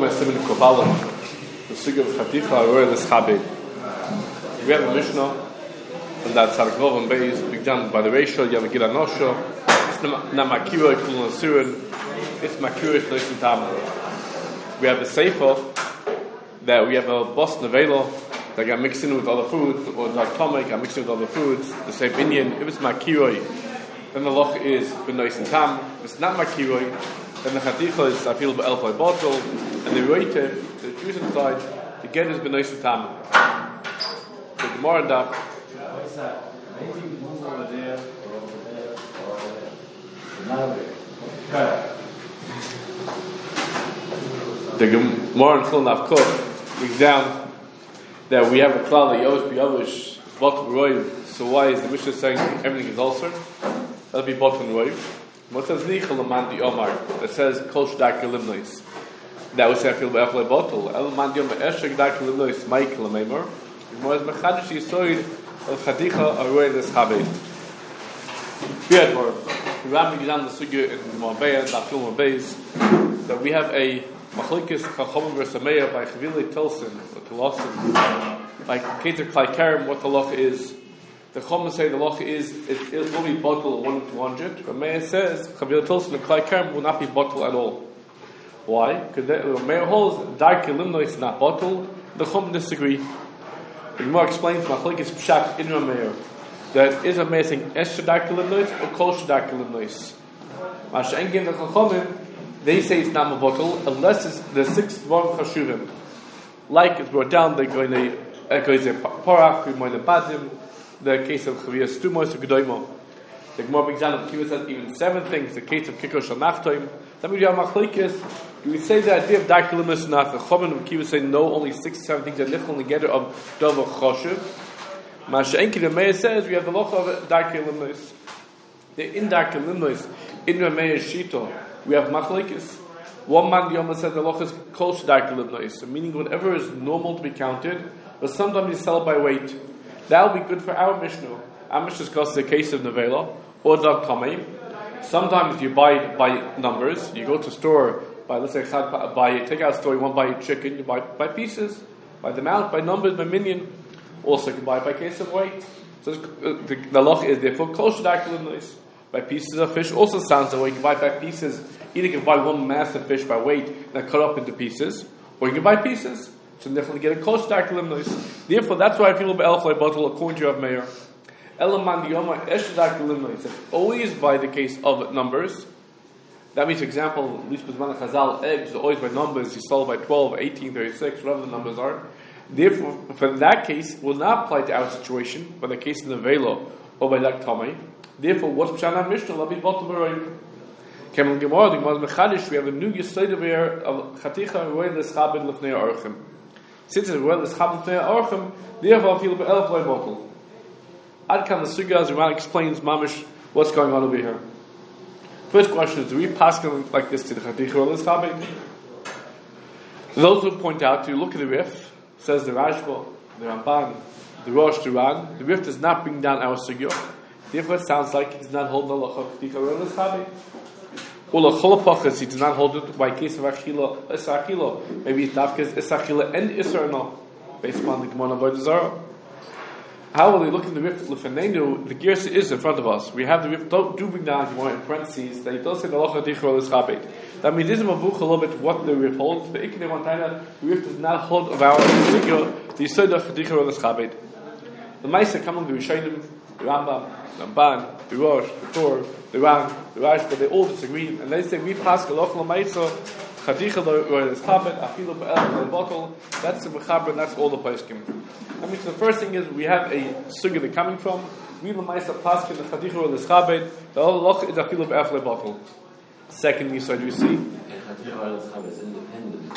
Gemara Siman Kovalim, the Sugya of Chaticha Aroy L'Schabed. We have a Mishnah, and that's Harkov and Beis, begun by the ratio, you have a Gila Nosho, it's Namakira Kulun Asurin, it's Makirish Noisin Tam. We have a Sefer, that we have a Bos Nevelo, that got mixed in with other foods, or like Tomek got mixed in with other foods, the same Indian. If it's Makiroi, then the loch is Benoisin Tam. If it's not Makiroi, then the Chaticha is Afil B'Elfai Bottle, and the Roitiv, the juice inside, the get is Benoisin Tam. The Gemara Daf. What's that? Anything move over there, or over there, or over there? The Gemara in Chil Navkot brings down that we have a klal that Yosh B'Yavush Bottle Roiv. So why is the Mishnah saying everything is ulcer? That'll be Bottle Roiv. What says Nichel Amandi Omar? That says Kol Shdak Elimnois. That would say I feel B'Efle Bottle. El Amandi Omar Eshek Dak Elimnois Michael Amemor. Gemara is Mechadish Yisoid El Chadicha Aroy L'Schabed. Good word. We ran down the sugya in Ma'beya, Dafil Ma'beis, that we have a Machlokes Chachomim versus Ameya by Chavile Tilson, or Tolosim, by Keter Klai Kerem, what the loch is. The Chachomim say the loch is, it will be bottle 1 to 200. Ameya says, Chavile Tilson and Klai Kerem will not be bottle at all. Why? Because Ameya holds, Dark Elimno is not bottle. The Chachomim disagree. The Gemara explains Machlokes Pshat in Ameya, that is amazing Esher Dark Elimnois or Kol Dark Elimnois. Masha'engin the Chachomim, they say it's not a bottle unless it's the 6 Dvarim Chashuvim. Like it's brought down, they're going to Parach, Rimoy Badim, the case of Chaviyah Stumos or Gedoimo. The Gemara brings down that Kiva says even 7 things, the case of Kikor Shal Nachtoim. Then we have Machlokes. Do we say the idea of Dark Elimnois is not? The Chachomim and Kiva say no, only 6 or 7 things are nifl together of Dover Choshev. Masha'enki the Meir says we have the loch of Dark Elimnois. The in Dark Elimnois, in the Meir Shito, we have Machlokes. One man Yoma says the loch is Kol Dark Elimnois, meaning whatever is normal to be counted, but sometimes you sell it by weight. That will be good for our Mishnah. Our Mishnah discusses the case of Nevela or Dag Tamei. Sometimes you buy it by numbers. You go to a store, let's say buy a takeout store, you want to buy a chicken, you buy by pieces, by the amount, by numbers, by minion. Also, you can buy it by case of weight. So the loch is therefore Kol Dark Elimnois. By pieces of fish also sounds that way. You can buy by pieces. Either you can buy one massive fish by weight and cut up into pieces, or you can buy pieces. So definitely get a Kol Dark Elimnois. Therefore, that's why I feel about Elflay Bottle according to Rav Meir. Elaman Yoma Esh Dark Elimnois. It's always by the case of numbers. That means, for example, at least with Mana Chazal, eggs are always by numbers. You sold by 12, 18, 36, whatever the numbers are. Therefore, for that case, will not apply to our situation, by the case of the Velo or by Dak Tamei. Therefore, what's Pshana Mishnah? Labi Bottle Baroiv. Kemel Gemara, the Gemara Mechadish, we have a new Yesod over here of Chaticha Roy L'Schabed L'Fnei Orchim. Since it's Roy L'Schabed L'Fnei Orchim, therefore I feel about Elflay Bottle. Adkan the Sugya, as Raman explains, Mamish, what's going on over here. First question is, do we pass like this to the Chaticha Roy L'Schabed? Those who point out, to look at the Rif, says the Rashba, the Ramban, the Rosh, the Ran, the Rif does not bring down our Sugya. Therefore, it sounds like he does not hold the loch of Chaticha Roy L'Schabed. Or he does not hold it by case of Achila, Isachila. Maybe it's Dafkes, Isachila, and Isra no, based upon the Gemara of Avodah Zarah. How will they look in the Rif L'Fenenu? The Gersa is in front of us. We have the Rif, do bring down Gemara in parentheses, that he does say the loch of Chaticha Roy L'Schabed. That means this is Mavuch a little bit what the Rif holds. The Ikne Montana, the Rif does not hold of our Sugya, the Yesod of Chaticha Roy L'Schabed. The Maisa come on the Rishonim, the Rambam, the Ramban, the Rosh, the Torah, the Ran, the Rash, but they all disagree, and they say we pass Loch L'Maisa, Chaticha Roy L'Schabed, Afilu B'Elflay Bottle. That's the Mechaber, and that's all the poskim. I mean, so the first thing is we have a sugya they're coming from. We L'Maisa Paskin the Chaticha Roy L'Schabed. The whole Loch is Afilu B'Elflay Bottle. Second, you said you see. Chaticha Roy L'Schabed is independent.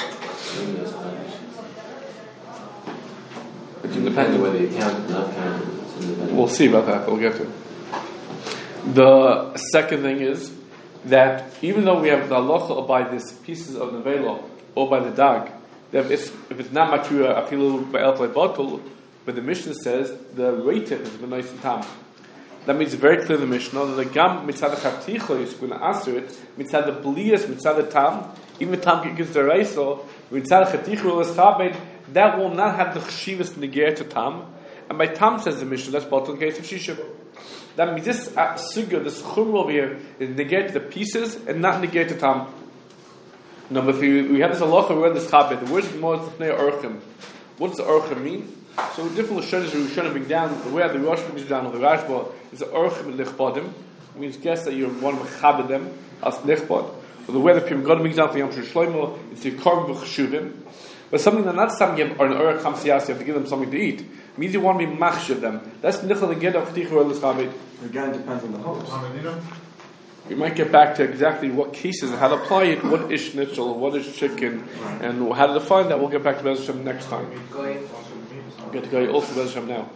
It's independent. Whether you count or not count, it's independent. We'll see about that. We'll get to it. The second thing is that even though we have the halacha by these pieces of nevela or by the dag, that if it's not makura afilu by Elflay Bottle, but the Mishnah says the reitif is b'nois tam. That means very clear in the Mishnah that the gam mitzad chaticha is going to answer it mitzad the blias mitzad the tam, even tam gives the reiso that will not have the chshivas neger to tam. And by tam says the Mishnah, that's bottle in case of shisha. That means this sugya, this chumra over here, is neger to the pieces and not neger to tam. Number 3, we have this halacha where this chabed. The word is more tefnei orchim. What does the orchim mean? So different lashonis we should bring down. The way the Rosh brings down the Rashba is the orchim lichbadim. It means guess that you want to chabed them as lichbad. But the way the Pim God brings down for Yom Shlomo, it's the korban v'chshuvim. But something that not something or an orach kamsiyas, you have to give them something to eat. It means you want to be machshav them. That's nichel the get of chtichu or l'chabed. Again, depends on the host. We might get back to exactly what cases and how to apply it, what is schnitzel, what is chicken, and how to define that. We'll get back to Bez Hashem next time. We'll get to go also Bez Hashem now.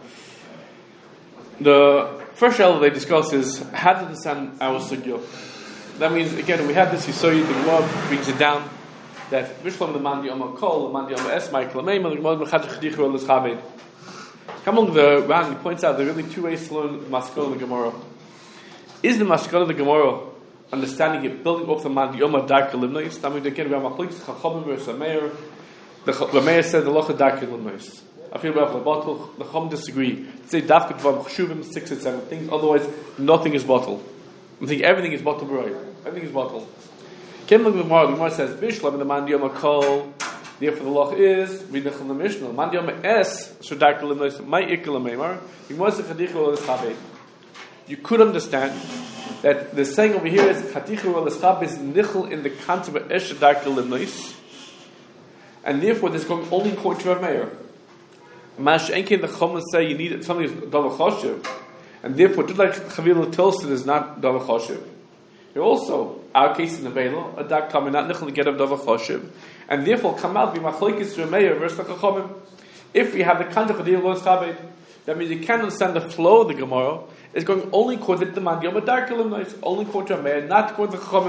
The first element they discuss is how to understand our sugya. That means, again, we have this Yisoyi, the Gemara brings it down, that Mishlam the Mandi Omar Kol, the Mandi Omar Es, Michael Ameim, and the Gemara Mechad Chedichu or L'Chabed. Come along the round, he points out there are really two ways to learn Maskol in the Gemara. Is the Maskal of the Gemara understanding it, building off the Mandi Yoma Darka Limnois? That means again we have Machlokes Chachamim versus Meir. The Meir said the Locha Darka Limnois. I feel about the bottle. The Chum disagree. Say Dafka Dvam Chshuvim 6 and 7 things. Otherwise, nothing is bottle. I think everything is bottle b'roy. Everything is bottle. Came along the Gemara says Bishlam in the Mandi Yoma Kol. Therefore, the Loch is Vidachal the Mishnah. Mandi Yoma Es Darka Limnois. My Ikkel Meimar. You must have Chadichu or L'Chabed. You could understand that the saying over here is Chatichu or L'Schab is nichel in the concept of Eshe Darka Limnois, and therefore this is going only according to Rav Meir. Mash Enkin the Chum say you need something that's Dava Choshev, and therefore just like Chavil Tilson is not Dava Choshev. Here also, our case in the Velo, a Dak coming not nichel to get of Dava Choshev, and therefore come out be Machlokes Rav Meir versus the Chachamim. If we have the concept of Chatichu or L'Schab, that means you can't understand the flow of the Gemara. It's going only according to the Mandi Yoma Darka Limnois, only according to Meir, not according to Chachamim.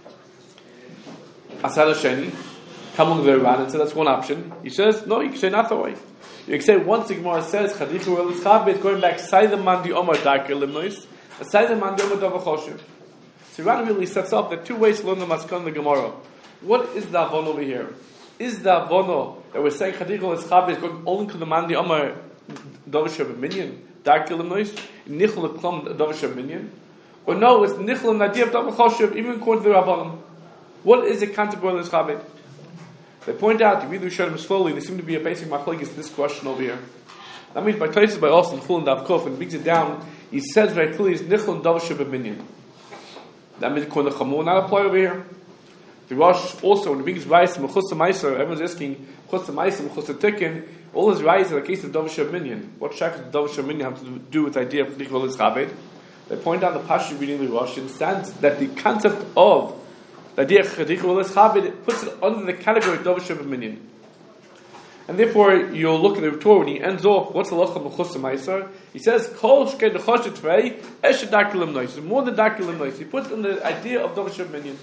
Asad Hasheni, come along the Ran and say that's one option. He says, no, you can say not that way. You can say once the Gemara says Chadichu or L'Schab, it's going back side the Mandi Yoma Darka Limnois, side the Mandi Yoma Dava Choshev. So Ran really sets up the two ways to learn the Maskon in the Gemara. What is the Avon over here? Is the Avon that we're saying Chadichu or L'Schab is going only to the Mandi Yoma Dava Sheva Minyan? Darka Limnois, Nichel Klum Dava Sheva Minyan, or no, it's Nichel and Nadia of Dava Choshev, even according to the Rabbanim. What is the concept of L'Chabed? They point out, if you read the Rishonim slowly, there seems to be a basic machlokes this question over here. That means by places by Austin, Chul and Dav Kof, and brings it down, he says very clearly, it's Nichel and Dava Sheva Minyan. That means according to Chamor, not apply over here. The Rosh also, when he brings rice, Mechutz Meiser, everyone's asking, Mechutz Meiser, Mechutz Tikkun, all his rice are the case of Dava Sheva Minyan. What shak does Dava Sheva Minyan have to do with the idea of Chadichu or L'Chabed? They point out the Pasha reading the Rosh understands that the concept of the idea of Chadichu or L'Chabed puts it under the category of Dava Sheva Minyan. And therefore, you'll look at the Torah when he ends off, what's the Locha Mechutz Meiser? He says, Kol Shkei Nechoshet Tvei, Eshe Darka Limnois. More than Darka Limnois. He puts it in the idea of Dava Sheva Minyan.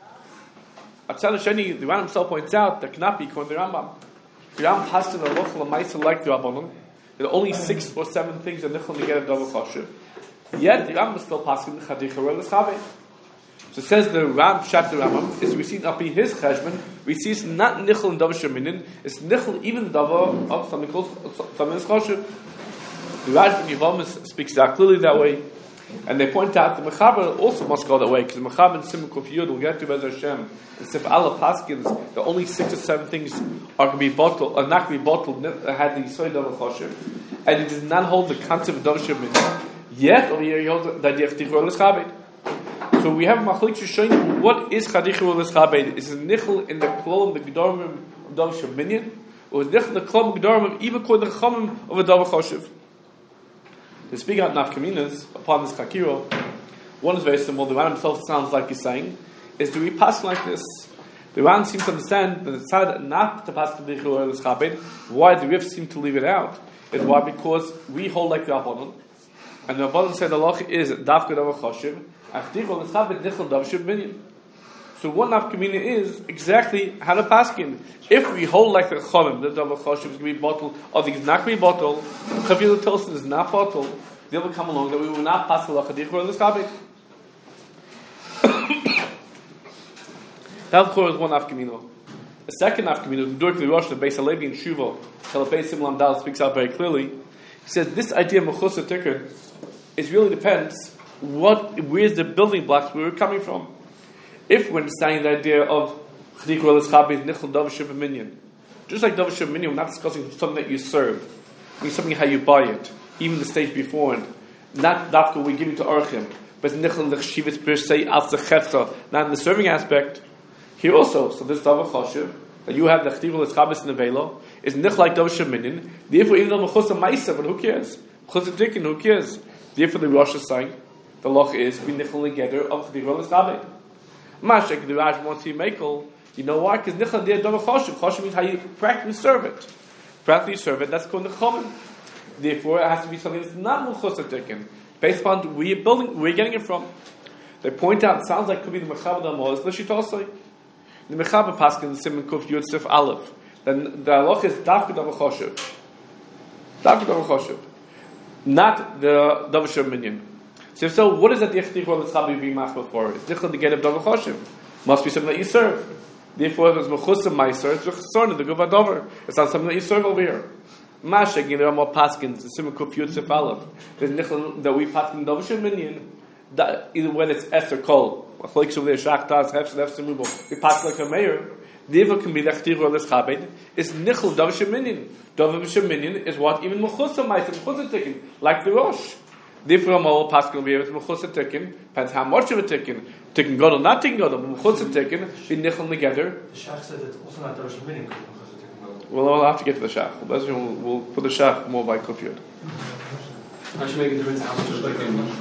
Atzal Sheni, the Ran himself points out, the Knapi, according to the Rambam, the Rambam has to know Locha L'Meiser like the Rabbanon. There are only 6 or 7 things that Nichel to get a Dava Choshev. Yet, the Rambam is still passing the Chadichu or L'Chabed. So it says the Ram Shat the Rambam is we see up in his cheshbon we see it's not nichel and Dava Sheva Minyan, it's nichel even Dava of something called something choshev. The Rashba in Yevamos speaks that clearly that way, and they point out the Mechaber also must go that way because the Mechaber in Simon Kuf Yud we'll get to Bez Hashem and Sif Allah Paskins the only 6 or 7 things are going to be bottled or not going to be bottled had the Yisoy Dava Choshev, and it does not hold the concept of Dava Sheva Minyan. Yet over here you hold the idea of Chadichu or L'Chabed. So we have machlokes showing what is Chadichu or L'Chabed. Is it nichel in the klom the gedorim of Dava Sheva Minyan, or is it nichel in the klom gedorim of even according to the chachamim of a Dava Choshev? To speak out nafkaminas upon this kakiro, one is very simple. The Ran himself sounds like he's saying, is do we pass like this? The Ran seems to understand that it's not to pass Chadichu or L'Chabed. Why the Rif seem to leave it out? Is why because we hold like the Rabbanon, and the Rabbanon said the loch is Dafka Dava Choshev. So what nafkamina is exactly how to paskin. If we hold like the chachamim, the Dava Choshev is going to be bottled, or the is not going to be bottled, Chavil Tilson is not bottled, they will come along that we will not pass the Chadichu or L'Chabed. That of course is one nafkamina. A second nafkamina, the Dork Rosh, the Beis Halevi and Shuvo, Kalapei Simlam Dal speaks out very clearly. He says this idea of Mechusa Tikkun is really depends where's the building blocks where we're coming from. If we're understanding the idea of Chadikur Elischabi, Nichel Davashim Minyan, just like Davashim Minyan, we're not discussing something that you serve, it's something how you buy it, even the stage before it. Not Dafka we give it to Archim, but Nichel Lechshivitz per se as the Chefza, not in the serving aspect. Here also, so this Davach Choshev, that you have the Chadikur Elischabi in the Velo, is Nichel like Davashim Minyan, therefore even though Mechusa Maisa, but who cares? Mechusa Tikkun, who cares? Therefore the Rosh is saying, the loch is we nichel together of Chadikur Elischabi. Mashek the Raj wants to makel. You know why? Because nichel there dava choshev. Choshev means how you practically serve it. Practically serve it. That's called nechomen. Therefore, it has to be something that's not Mechusa Tikkun, based upon where you're building, where you're getting it from. They point out it sounds like it could be the Mechaber Damos. L'shitosai. The Mechaber Paskin the Simon Kuf Yud Sif Aleph. Then the loch is dafka dava choshev. Dafka dava choshev, not the Davashim Minyan. So what is that the Chadikur Elischabi being machbel for? It's nichel to get a Dava Choshev. Must be something that you serve. Therefore, if it's Mechusa Meiser, it's Chesarna, the Guva Dover. It's not something that you serve over here. Mashek, there are more Paskins, the Simon Kuf Yud Sef Aleph. There's nichel that we Paskin Davashim Minyan, that either whether it's Es or Kol, like over there, Shach Das, Hefs, Mubo, we pass like a mayor. Therefore, can be the Chadikur Elischabi. It's nichel Davashim Minyan. Davashim Minyan is what even Mechusa Meiser, Mechusa Tikkun, like the Rosh. Therefore, I'm all Pascal over here with Mechusa Tikkun. Depends how much of a Tikkun. Tikkun Gadol, not Tikkun Gadol, but Mechusa Tikkun, be nichel together. The Shach said that also not Davashim Minyan. Well, I'll have to get to the Shach. We'll put the Shach more by Kufyud. I should make a difference how much of Tikkun.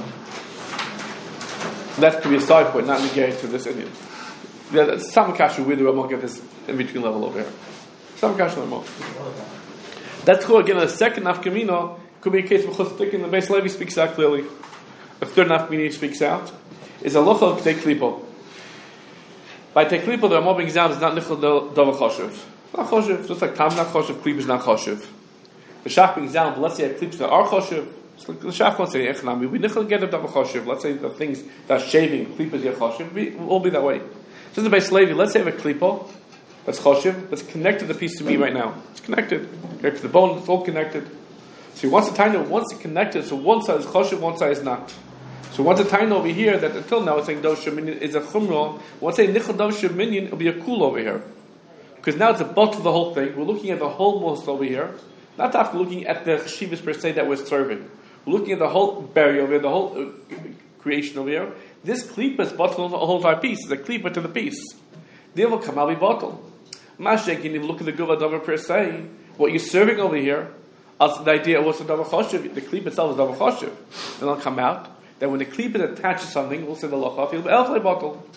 That could be a side point, not negated to this Indian. Yeah, that's some kasha where the Ramah get this in between level over here. Some kasha Ramah. That's cool. Again, the second nafkamina could be a case of Mechusa Tikkun. The Beis Levi speaks out clearly. A third nafkamina speaks out is a lochal k'tei klipo. By k'tei klipo, the Ramah brings down is not nichel dava choshev. Not choshev, just like tam not choshev, klip is not choshev. The Shach brings down, but let's say klips that are choshev. The Shach won't say echnami. We nichel get dava choshev. Let's say the things that shaving klip is yet choshev. Will be that way. Just the Beis Levi. Let's say I have a klipo that's choshev. That's connected to the piece to me right now. It's connected. Connected to the bone. It's all connected. So once the taina, once it's connected, so one side is choshev, one side is not. So once the taina over here, that until now it's saying Davashim Minyan is a chumrah, once say nichel Davashim Minyan, it'll be a kul over here. Because now it's a bot to the whole thing. We're looking at the whole most over here. Not after looking at the cheshivas per se that we're serving. We're looking at the whole barrier over here, the whole creation over here. This klipa is bottle of the whole entire piece. It's a klipa to the piece. They will come out be bottle. Mashek, you look at the Guva Dover per se, what you're serving over here, as the idea of what's the Davar Choshev, the Klip itself is Davar Choshev. Then it'll come out that when the Klip is attached to something, we'll say the Lochav, it'll be Elflay bottle.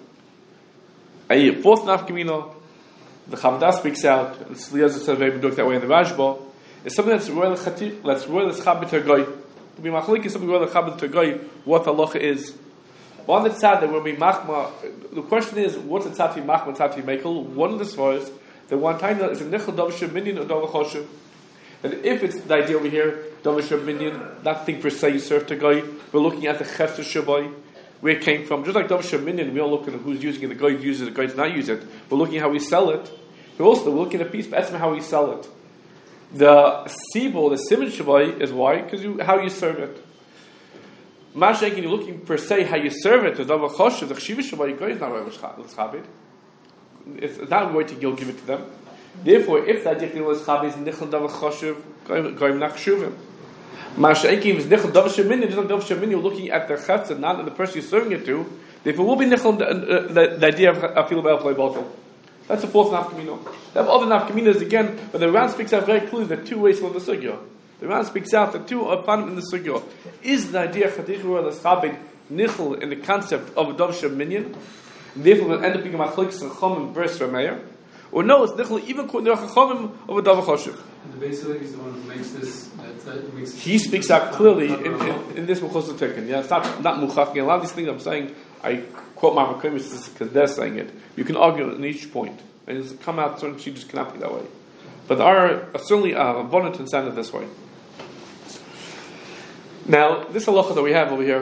A fourth nafkamino, the Chavdah speaks out, and Sliaz says very good that way in the Rashba, is something that's royal Chabit Tergoy. To be Machlik is something royal Chabit Tergoy, what the Locha is. But on the tzad, there will be Machma. The question is, what's the tzad to Machma, tzad to Mekel? One of the svars, the one time is a Nichel Davashim Minyan or Davar Choshev. And if it's the idea over here, Davashim Minyan, that thing per se you serve to guy, we're looking at the Chefzer Shabai, where it came from. Just like Davashim Minyan, we're looking at who's using it, the guy uses it, the guy does not use it. We're looking at how we sell it. But also, we're looking at a piece, but that's how we sell it. The Sibol, the Simon Shabai, is why? Because how you serve it. Mashak, you're looking per se how you serve it, the Davar Choshev, the Cheshiva Shabai, guy is not right with Chabit. It's not going to give it to them. Therefore, if that idea was Chabi is Nichel Davar Choshev, Goyim Nach Shuvim. Masha'ekim is Nichel Davashim Minyan, just like Davashim Minyan, you're looking at the Chetzer, not at the person you're serving it to. Therefore, will be Nichel, the idea of Afilu Ba'alflay Bottle. That's the fourth nafkamino. The other nafkaminas again, but the Ran speaks out very clearly the two ways from the sugya. The Ran speaks out the two are found in the sugya. Is the idea Chadichu or L'Schabed Nichel in the concept of Davashim Minyan? Therefore, will end up being a Machlik Chachomim versus Rameir. Or no, it's Nichel even according to Chachomim of a Davar Choshev. The Beis Halevi is the one who makes this. That makes he speaks out clearly in this Mechusa Tikkun. Yeah, it's not Muchach. A lot of these things I'm saying, I quote my Makimis because they're saying it. You can argue in each point, and it's come out certain she just cannot be that way. But there are certainly abundant incentive this way. Now, this halacha that we have over here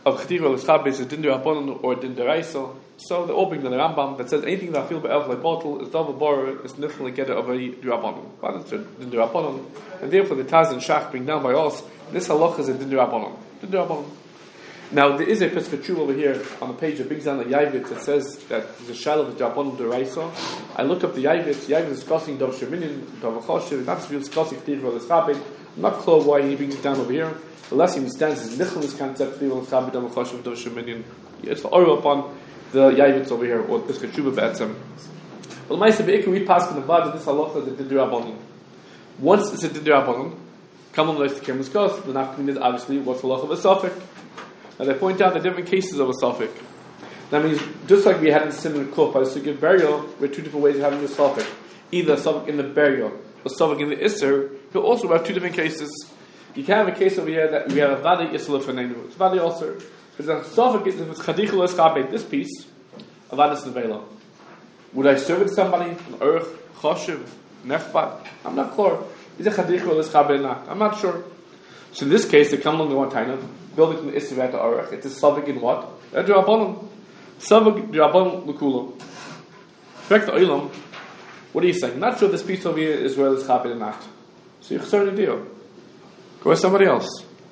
of Chedira L'Schabed is Din D'Rabbanan or Din D'Oraisa. So they all bring the Rambam that says anything that I feel be'elv like bottle is double bar is nifl get of a D'Rabbanan. But it's Din D'Rabbanan, and therefore the Taz and Shach bring down by us this halach is a Din D'Rabbanan. Din D'Rabbanan. Now there is a Pesach Tshuva over here on the page that brings down the Yavitz that says that there's a shadow of D'Rabbanan D'Oraisa. I looked up the Yavitz. Yavitz is discussing Dav Sheminin, Dav Choshev. That's really discussing Chedira L'Schabed. I'm not clear why he brings it down over here. The last thing he stands is Nicholas concept Chedira L'Schabed Dav Choshev Dav Sheminin. It's the oil upon the Yavitz over here, or Pesach Tshuva B'etzem. Well, the Ma'aseh Be'ikar, we pass in the blood that this halacha is a Din D'Rabbanan. Once it's a Din D'Rabbanan, Kamal Leis T'Kem L'Skos, the nafkamin is obviously what's halacha of a suffix. Now they point out the different cases of a suffix. That means, just like we had in the Simon Kuf, by the Sugya burial, we have two different ways of having a suffix. Either a suffix in the burial, or a suffix in the Isser. You also have two different cases. You can have a case over here that we have a Vadi Isser L'Fanenu. It's Vadi also. But the suffix is if it's Chadich L'Schabed, this piece, a Vadi S'Nevela. Would I serve it to somebody? An Urch, Choshev, Nefbat? I'm not clear. Is it Chadich L'Schabed or not? I'm not sure. So in this case, they come along the one time, building from the Isser to Urch. It's a suffix in what? A D'Rabbanan. Suffix D'Rabbanan L'Kula. Correct the Olam. What are you saying? Not sure this piece over here is where L'Schabed or not. So you're certainly deal. Go with somebody else.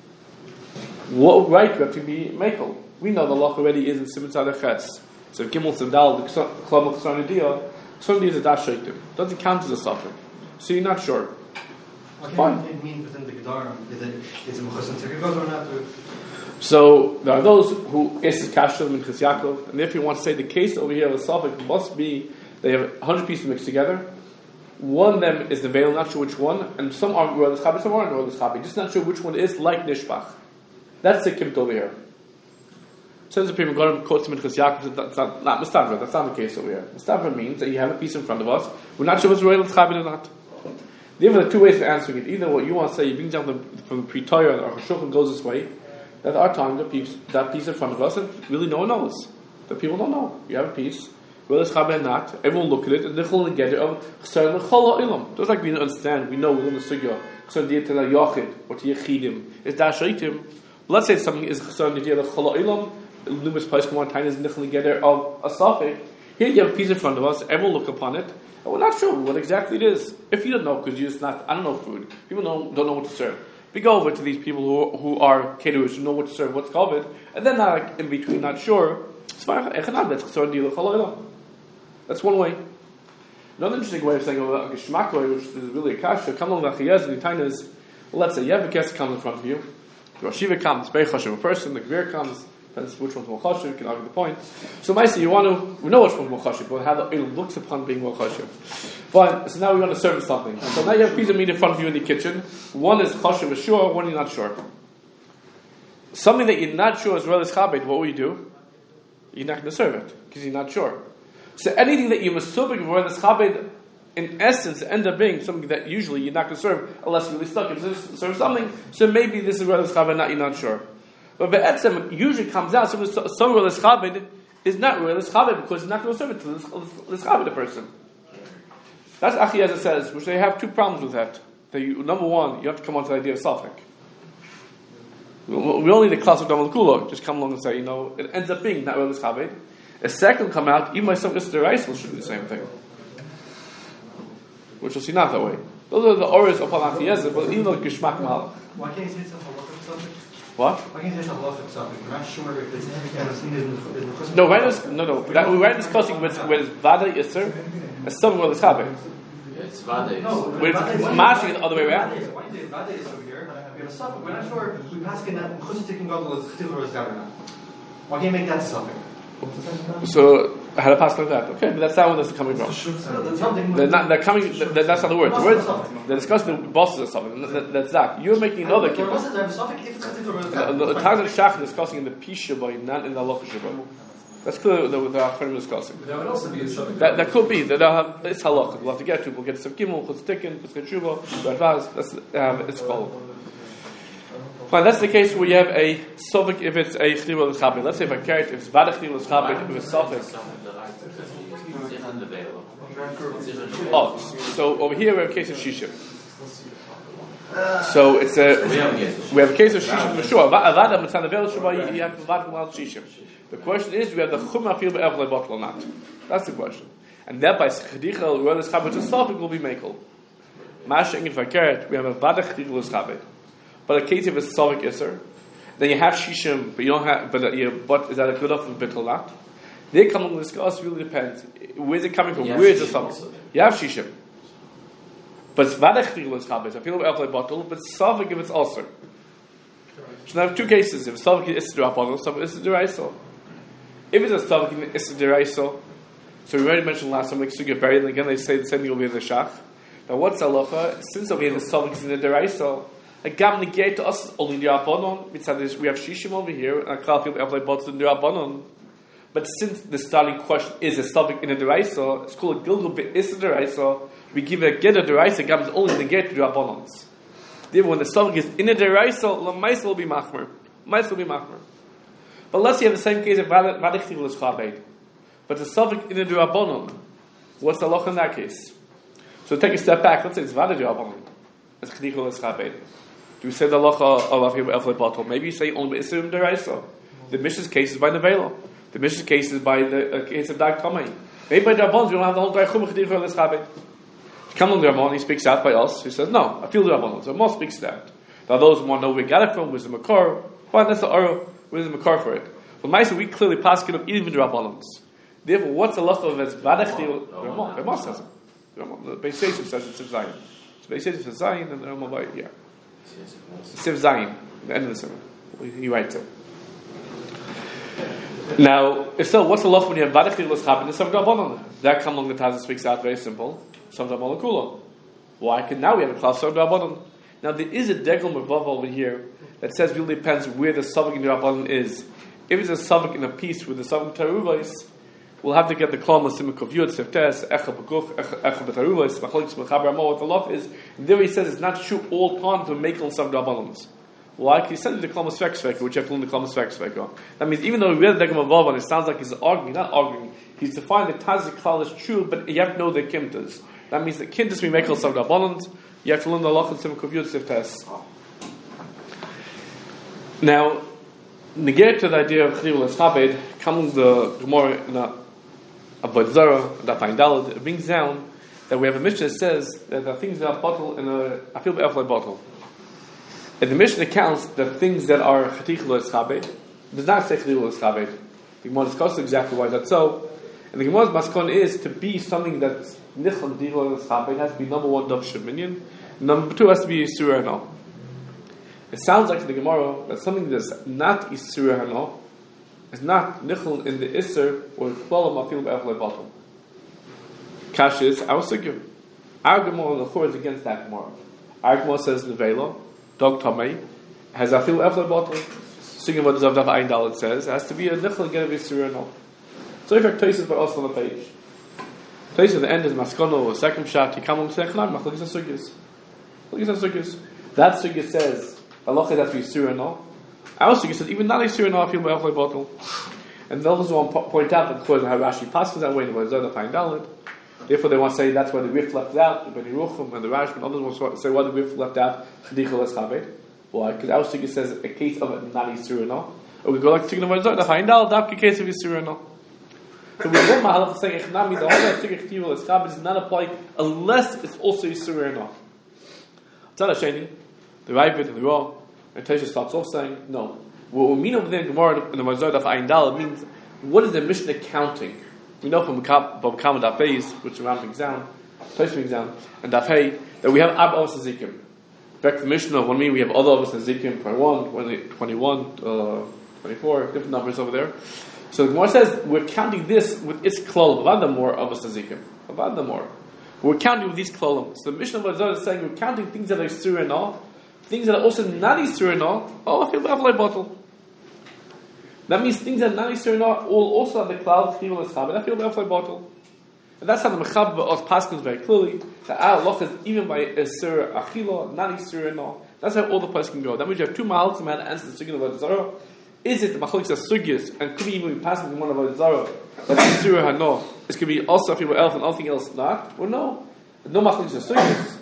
What right do you have to be Mekel? We know the loch already is in Simon Tzadach Ches. So Gimel Sandal, the Klal of Chesron Idiyah, certainly is a dash shaitim. Doesn't count as a suffix. So you're not sure. What can it mean within the Gedarim? Is it Mechus and Tzirigod or not? So there are those who is Kashem and Chis Yaakov, and if you want to say the case over here of a suffix must be they have 100 pieces mixed together. One of them is the veil, not sure which one, and some are Royal L'Schabed, some aren't Royal L'Schabed, just not sure which one is like Nishbach. That's the kibbut over here. Says the Prima Gorim quotes him in Chis Yaakov, that's not Mustavra, that's not the case over here. Mustavra means that you have a piece in front of us, we're not sure if it's Royal L'Schabed or not. There are two ways of answering it. Either what you want to say, you bring down from the Pre-Torah, or Shulchan goes this way, that our time, that piece in front of us, and really no one knows. The people don't know. You have a piece, Royal L'Schabed or not, everyone look at it, and they'll get it of Chesron L'Chol HaOlam. Just like we understand, we know within the Sugya, Chesron D'Yeh Tel HaYochid, or T'Yeh Chidim, is Dash Shaitim. Let's say something is Chesron D'Yeh L'Chol HaOlam, numerous places come on time is Nichel Geder of a suffix. Here you have a piece in front of us, everyone look upon it, and we're not sure what exactly it is. If you don't know, because you're just not, I don't know food, people don't know what to serve. We go over to these people who are caterers, who know what to serve, what's covered, and then not in between, not sure. That's one way. Another interesting way of saying a Geshmak way, which is really a kasha, come along the Chiyaz and the Taina is, well, let's say you have a guest comes in front of you, the Rosh Yeshiva comes, very chashuv a person, the Gvir comes, depends which one's more chashuv, you can argue the point. So Maisa, we know which one's more chashuv, but how it looks upon being more chashuv. Fine, so now we want to serve something. So now you have a piece of meat in front of you in the kitchen, one is chashuv sure, one you're not sure. Something that you're not sure is Royal L'Schabed, what will you do? You're not going to serve it, because you're not sure. So anything that you must serve Royal L'Schabed, in essence, end up being something that usually you're not going to serve, unless you're really stuck in serve something, so maybe this is Royal L'Schabed, you're not sure. But Be'etzem usually comes out, some Royal L'Schabed is not Royal L'Schabed, because it's not going to serve it to L'Schabed, the person. That's Achiyaz says, which they have two problems with that. Number one, you have to come on to the idea of suffix. We only the class of Damal Kula just come along and say, it ends up being not Royal L'Schabed. A second come out, even by some Mr. Reisel should do the same thing. Which we'll see not that way. Those are the auras of Halachiyazah, but even though Geshmak Malach. Why can't you say it's a halachic suffix? What? Why can't you say it's a halachic suffix? We're not sure if it's No, we're discussing with Vada Yisr and some Royal L'Schabed. It's Vada. No, we're mashing the other way around. Why do you say Vada is over here? We have a suffix. We're not sure we pass in that Chus taking Gadol is Chtil or is Gaber not. Why can't you make that a suffix? So I had a pass like that. Okay, but that's not where that's coming from. They're coming. That's not the word. The words they're discussing the bosses or something. That's that. You're making another kibbutz. The Taz and Shach discussing in the Pisha by not in the Halacha Shabbat. That's clear that our friend was discussing. That would also be a suffix. That could be. It's halacha. We'll have to get to. We'll get to Gimel, Chutz Tikkun, Chutz Tshuva, Radvaz. That's it's called. Fine, that's the case where you have a suffix if it's a Chedira L'Schabed. Let's say if a carrot, if it's Vada Chedira L'Schabed, if it's suffix. Oh, so over here we have a case of Shishim. So it's We have a case of shishim for sure. Avada mitzad avel shuma you have to avad mal shishim. The question is, do we have the chumah feel be'evle bottle or not? That's the question. And that by chedichel rodas chabet itself it will be mekel. Mashing if I carrot, we have a vada chedichel is chabet. But a case of a sovik iser, then you have shishim, but you don't have. But is that a good enough of bit or not? They come and discuss. Really depends. Where's it coming from? Where is the sovik? You have shishim. But it's vada chedichel is chabet. I feel be'evle bottle, but sovik if it's also. So I have two cases. If sovik is to bottle, sovik is to deraisa. If it's a sovik is to deraisa. So we already mentioned last time, like sugya buried, and again they say the same thing will be in the shach. Now what's halacha? Since over here the sovik is in the deraisa, a gam negate to us only the rabbanon. We have shishim over here, and a klal field evlei bots in the rabbanon. But since the starting question is a sovik in the deraisa, it's called a gilgul be'is the deraisa. We give a get a deraisa, gam is only negate to the rabbanons. Therefore, when the sovik is in the deraisa, l'maisa will be machmer. L'maisa will be machmer. But let's say you have the same case of vadichtiv l'schabeid. But the sovik in the rabbanon, what's the halacha in that case? So take a step back. Let's say it's vada rabbanon. It's chedichel l'schabeid. Do we say the halacha of evlei bottle? Maybe you say only b'isurim deraisa. The Mishnah's case is by nevela. The Mishnah's case is by the case of dag kamei. Maybe by the rabbanon we don't have the whole dreichum chedichel l'schabeid. Come on the rabbanon, he speaks out by us. He says no, I feel the rabbanon. So Moshe speaks out. Now those who want to know where we got it from, where's the makar? Fine, that's the oro. Where's the makar for it? But Ma'aseh, we clearly pass it up even the rabbanons. Therefore, what's the halacha of as vadachti? Ramah says it. The Beis Yosef says it's Siv Zayin. So Beis Yosef says Zayin, and the Ramah by Siv Zayin, the end of the sermon. He writes it. Now, if so, what's the halacha when you have vadachti l'schab and the Sav Rabbanon? That comes along the Taz speaks out very simple. Sav Rabbanon Kula. Why? Because now we have a class Sav Rabbanon. Now there is a degel mevava over here that says it really depends where the Savik in the Rabbanon is. If it's a Savik in a piece with the Savik Taruvais, we'll have to get the Klam of Simon Koviyot, Seftes, Echel Beguch, Echel Betaruvais, Machalik Smechaber Amo, what the law is. And there he says it's not true all time to make on Savik Rabbanons. Why? Because he said the Klam of Svek, which I have to learn the Klam of Svek. That means even though we read the degel mevava and it sounds like he's arguing, not arguing, he's defined the Tazik Klal is true, but you have to know the Kimtas. That means the Kimtas we make on Savik Rabbanons. You have to learn the Lach and Simon Koviyot, Seftes. Now, negate to the idea of chedichel l'schabeid, comes the Gemara in Avodah Zarah, that find daled, it brings down that we have a Mishnah that says that the things that are bottle and a feel be'evlei bottle. And the Mishnah accounts that things that are chedichel l'schabeid does not say chedichel l'schabeid. The Gemara discusses exactly why that's so. And the Gemara's maskon is to be something that's nichel chedichel l'schabeid has to be number one dav sheminyan, number two has to be yisur hanal. It sounds like in the Gemara that something that's not Isur Hanal is not Nichel in the Isser or Chlolam Afil Be'evlei Bottle. Kash is our Sugya. Our Gemara the Chor is against that Gemara. Our Gemara says Nevela, Dog Tamei, has Afil Be'evlei Bottle. Sugya what Zav Dav Ein Dalet says it has to be a Nichel again of Isur Hanal. So if you have places by us on the page, place at the end is Maskono or second shot, you come on second line, look at the Sugyas. Look at the Sugyas. That Sugya says Allah has to be Yisur Hanal. Our Sugya says even not Yisur Hanal, feel be'evlei bottle. And those want to point out that according to how Rashi passes that way, in the Avodah find daled. Therefore, they want to say that's why the Rif left out, the Beni Ruchim and the Rashi, and others want to say why the Rif left out chedichel l'schabeid. Why? Because our Sugya says a case of not Yisur Hanal. Or we go like to the Avodah find daled, that's a case of Yisur Hanal. So we go Mahalach saying Echnami, the whole Sugya chedichel l'schabeid does not apply unless it's also Yisur Hanal. Tzad Hasheni, the Ravid and the Ra, and Tesha starts off saying, no. What we mean over there in Gemara in the Mazar Daf Ayin Dal means, what is the Mishnah counting? We know from Bab Kama Daf Beis, which is around exam, Tesha exam, and Daf Hey, that we have Ab Avos Zikim. In fact, the Mishnah, when we have other Avos Zikim, 21, 24, different numbers over there. So the Gemara says, we're counting this with its klol, Avadamor Avos Zikim. Avadamor. We're counting with these klolim. So the Mishnah of Mazar is saying we're counting things that are Yisur Hanal, things that are also not Yisur Hanal. Oh, I feel be'evlei bottle. That means things that are not Yisur Hanal will also have the cloud chedichel l'schabeid. I feel be'evlei bottle. And that's how the Mechaber of Paskins very clearly that our loch is even by Yisur Achila, not Yisur Hanal. That's how all the places can go. That means you have two mahals to answer the Sugya of Avodah Zarah. Is it the Machalik Sugyas and could be even be passing one of Avodah Zarah that Yisur Hanal? This could be also if you were elf and nothing else not. Well, no. No Machalik Sugyas.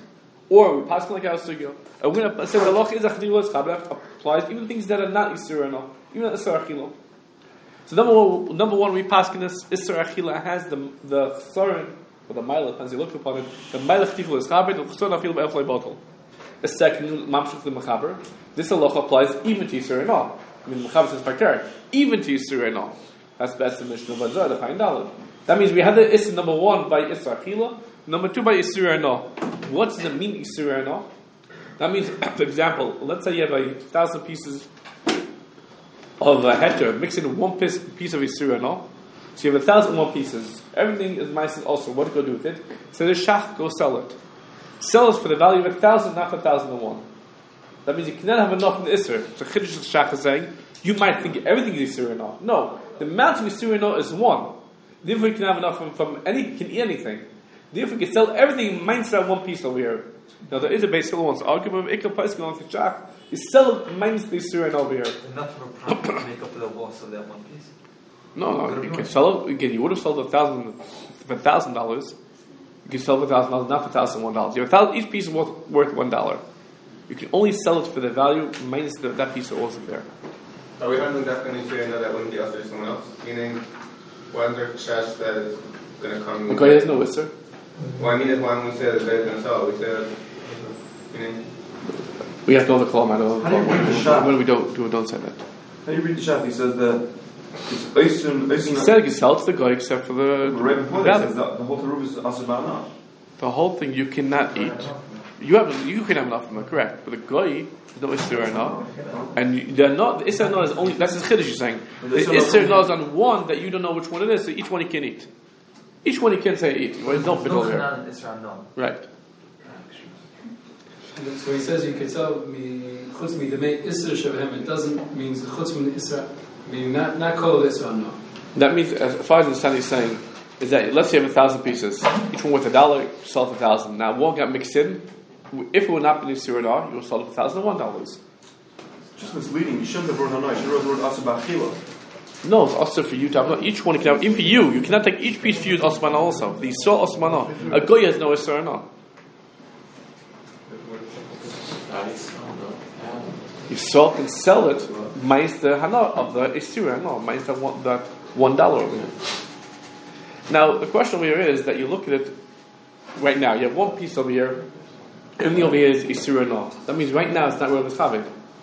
Or we pass like our sugya. And we're going to say the halacha is achila is chabla applies even things that are not isur no, even not isur achila. So number one, we pass in this isur achila has the chsaron or the ma'ila as you look upon it. The ma'ila chtikul is chabed, the chsaron afil be'eflei bottle. The second mamshuk the mechaber. This halacha applies even to isur no. I mean, mechaber says fakir even to isur no. That's the mission of Bazar, the fine dollar. That means we had the isur number one by isur achila, number two by isur no. What's the mean isur no? That means, for example, let's say you have 1,000 pieces of a heter, mix in one piece of isur no. So you have 1,001 pieces. Everything is nice also. What to go do with it? So the shach, go sell it. Sell it for the value of 1,000, not for 1,001. That means you cannot have enough in the isur. So chiddush the shach is saying, you might think everything is isur no. No, the amount of isur no is one. Therefore, you can have enough from any, can eat anything. Therefore, you can sell everything minus that one piece over here. Now, there is a base hill wants to argue, but if you sell it minus the isur over here. Enough of a profit to make up for the loss of that one piece. No, you can sell it again. You would have sold $1,000 for $1,000. You can sell it for $1,000, not for $1,001. You have each piece is worth $1. You can only sell it for the value minus that piece that wasn't there. Are we handling definitely saying that wouldn't be us or someone else? Meaning, when there's chash that is going to come. Okay, there's no isur. Well, I mean, is when we say that they're going to sell, we say that. Meaning, We have to know the column. I don't How do you read the shach? when we don't say that. How do you read the shach? He says that it's He said you can sell it to the guy except for the right before that value. says that the whole teruv is asubana. The whole thing you cannot eat. You can have enough of it, correct? But the guy, no isur no, and they're not. The isur no is only that's the chiddush you're saying. The isur no is on one that you don't know which one it is. So each one you can eat. Each one you can say eat. Well, don't bit over here. Right. So he says you can tell me chutz mi demei isra shavhem. It doesn't mean the chutz min isra, meaning not kol isra no. That means, as far as I understand, he's saying is that let's say you have 1,000 pieces, each one worth $1, sell it for 1,000. Now one got mixed in. If it would not be isur no, you will sell it for $1,001. Just misleading. You shouldn't have wrote hanoi. You should have wrote asubachila. No, it's also for you to have. Each one you can have. Even for you cannot take each piece for you. Osmana also. The saw osmana. A goy has no isur no. You saw can sell it minus the hana of the isur no, minus that $1 over here. Now the question over here is that you look at it right now. You have one piece over here. Everything over here is isur no. That means right now it's not really chavit.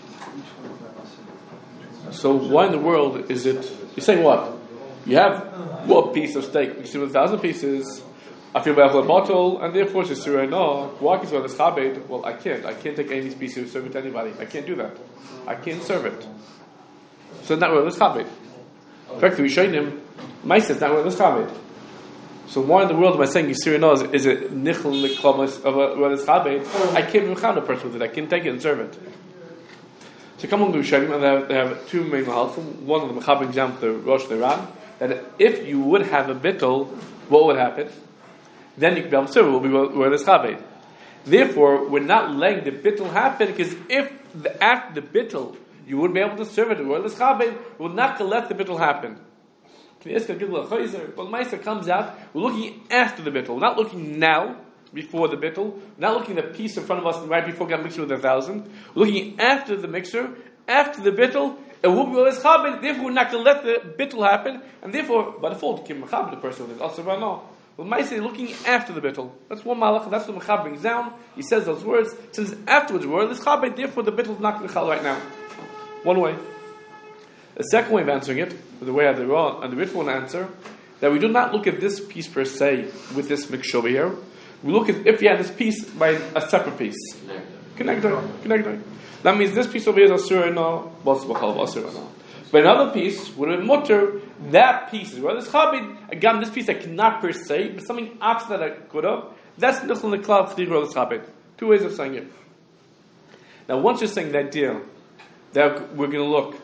So why in the world is it? You're saying what? You have one piece of steak mixed with 1,000 pieces. I feel bad for a bottle, and therefore it's just no. Why is this chabed? Well, I can't take any of these pieces and serve it to anybody. I can't do that. I can't serve it. So not really this chabed. In fact, we showed him. Ma'aseh is not really this chabed. So why in the world am I saying Yisur no is it nichel niklamas of a chabed? I can't mechad a person with it. I can't take it and serve it. So come on to Rishonim, and they have two main mahalchim. One of the mechaber exam the Rosh Iran that if you would have a bittul, what would happen? Then you could be able to serve it. Will be where there's chabed. Therefore, we're not letting the bittul happen because if after the bittul you wouldn't be able to serve it where there's chabed, we're not going to let the bittul happen. Can you ask a good chayzer? Well, Ma'aseh comes out. We're looking after the bittul, not looking now. Before the bittul, not looking at the piece in front of us right before it got mixed with 1,000. We're looking after the mixer, after the bittul, and we'll be always chabed. Therefore, we're not going to let the bittul happen, and therefore, by default, you can chabed the person with it. Also, no. Well, Ma'aseh looking after the bittul. That's one malach. That's what Mechaber brings down. He says those words. Since afterwards we're always chabed, therefore the bittul is not going to chal right now. One way. The second way of answering it, the way of the Ra and the Ritva answer, that we do not look at this piece per se with this mixture over here. We look at if you had this piece by a separate piece. Connector. That means this piece over here is asur no, asur no. But another piece would have been mutter. That piece is where this chabed. Again, this piece I cannot per se, but something opposite that I could have. That's nichel neklav f'tigur chabed. Two ways of saying it. Now, once you're saying that deal, that we're going to look.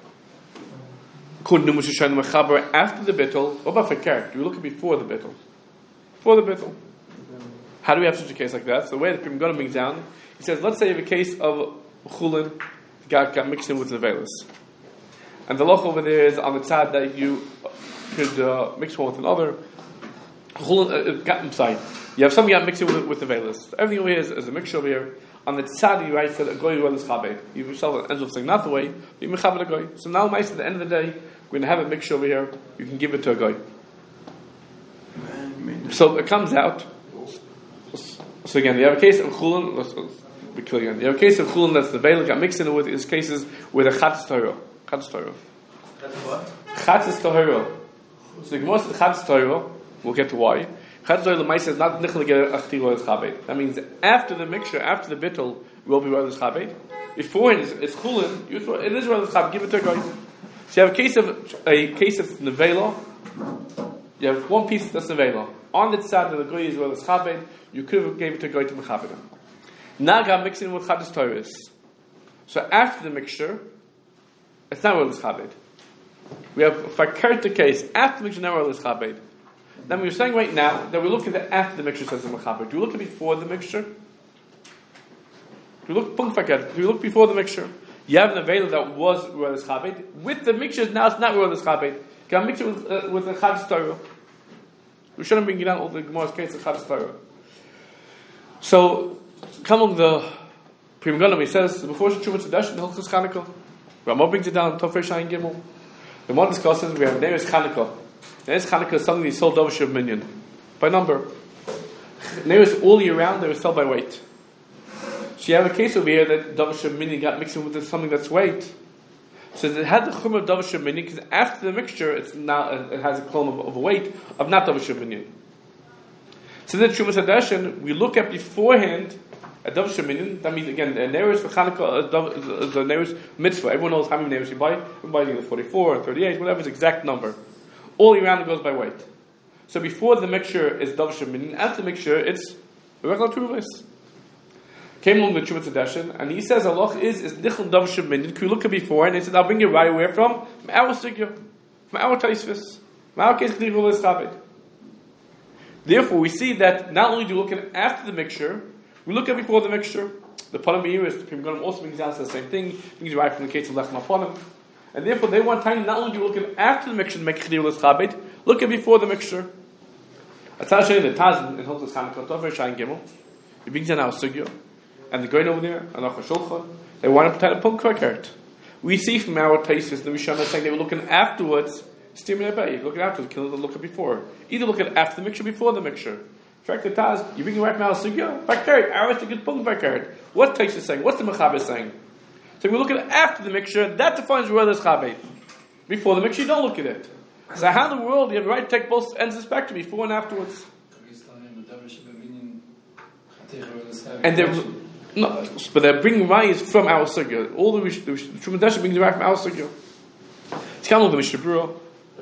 After the bittul, what about fakir? Do we look at before the bittul? Before the bittul. How do we have such a case like that? So the way the Pri Megadim brings down, he says, let's say you have a case of chulin got mixed in with the velas. And the loch over there is on the tzad that you could mix one with another. Chulin got inside. You have something you mixing with the velas. Everything over here is a mixture over here. On the tzad, you write that a goy well is chabed. You yourself ends up saying not the way, you mechabed a goy. So now, at the end of the day, we're going to have a mixture over here. You can give it to a goy. So it comes out. So again, you have a case of chulin. Let's be clear again. You have a case of chulin that's the veil got mixed in with is cases with a chatzis tahira. Chatzis tahira. That's what? Chatzis tahira. So the Gemara says the chatzis tahira. We'll get to why. Chatzis tahira l'maisa is not nichel get a ch'tiro as chabed. That means after the mixture, after the bittul, will be rather as chabed. Beforehand, it's chulin. It is rather as chabed. Give it to a guy. So you have a case of nevela. You have one piece that's nevela. On the side of the goy is rather as chabed. You could have gave it to a guy to mechabed. Now got mixing with chatzis tahira. So after the mixture, it's not rather as chabed. We have fakert the case after the mixture, now rather as chabed. Then we're saying right now that we're looking at after the mixture says the mechaber. Do we look at before the mixture? Do we look before the mixture? You have an avail that was Ru'el Chabed. With the mixture now it's not Ru'el Chabed. Can mix it with the Chatzis Torah. We shouldn't bring down all the Gemara's case of Chatzis Torah. So come along the Pri Megadim, he says before Shuvah Tzedash in the Hilchos Chanukah. Ramah brings it down Tov Reish Ayin Gimel. The one discusses we have Neres Chanukah. Neres Chanukah is something they sold Davar Shav Minyan by number. Neres all year round they were sold by weight. So you have a case over here that Davar Shav Minyan got mixed in with something that's weight. So it had the chum of Davar Shav Minyan because after the mixture it has a column of a weight of not Davar Shav Minyan. So then Shumas Hadashin we look at beforehand at Davar Shav Minyan. That means again Neres for Chanukah is the Neres mitzvah. Everyone knows how many Neres you buy. Everybody's either 44 or 38, whatever is the exact number. All year round it goes by weight. So before the mixture is Davar Shav Minyan. After the mixture it's a regular Tuvos. Came along the Shumas Hadashin and he says Allah is Nichel Davar Shav Minyan. Can we look at before? And he said I'll bring you right where from our Sigya, from our Taisvis, from our case Chliv is Chabed. Therefore, we see that not only do we look at after the mixture, we look at before the mixture. The Panam Beiris, the Pri Megadim also brings down the same thing. Brings right from the case of Lechem Aponim, and therefore they want time. Not only do we look at after the mixture to make Chidei Ulas Chabed, look at before the mixture. Atzal Sheni the Taz in Hilchos Chanukah Tov Reish Ayin Gimel. He brings down our sugya, and the going over there and Aruch HaShulchan. They want to put a punk record. We see from our Taisus the Rishonah saying they were looking afterwards. Looking after, look at before. Either look at after the mixture, before the mixture. In fact, the Taz, you bring it right from our sugya. Our sugya punk record. What Taisus is saying? What's the Mechaber saying? So we look at after the mixture. That defines where there's Chabed. Before the mixture, you don't look at it. So how in the world you have the right to take both ends of the spectrum, before and afterwards? And they're no, but they're bringing rayas from our sugya. All the Shumas Hadashin brings right from our sugya. It's come on the Mishnah Berurah.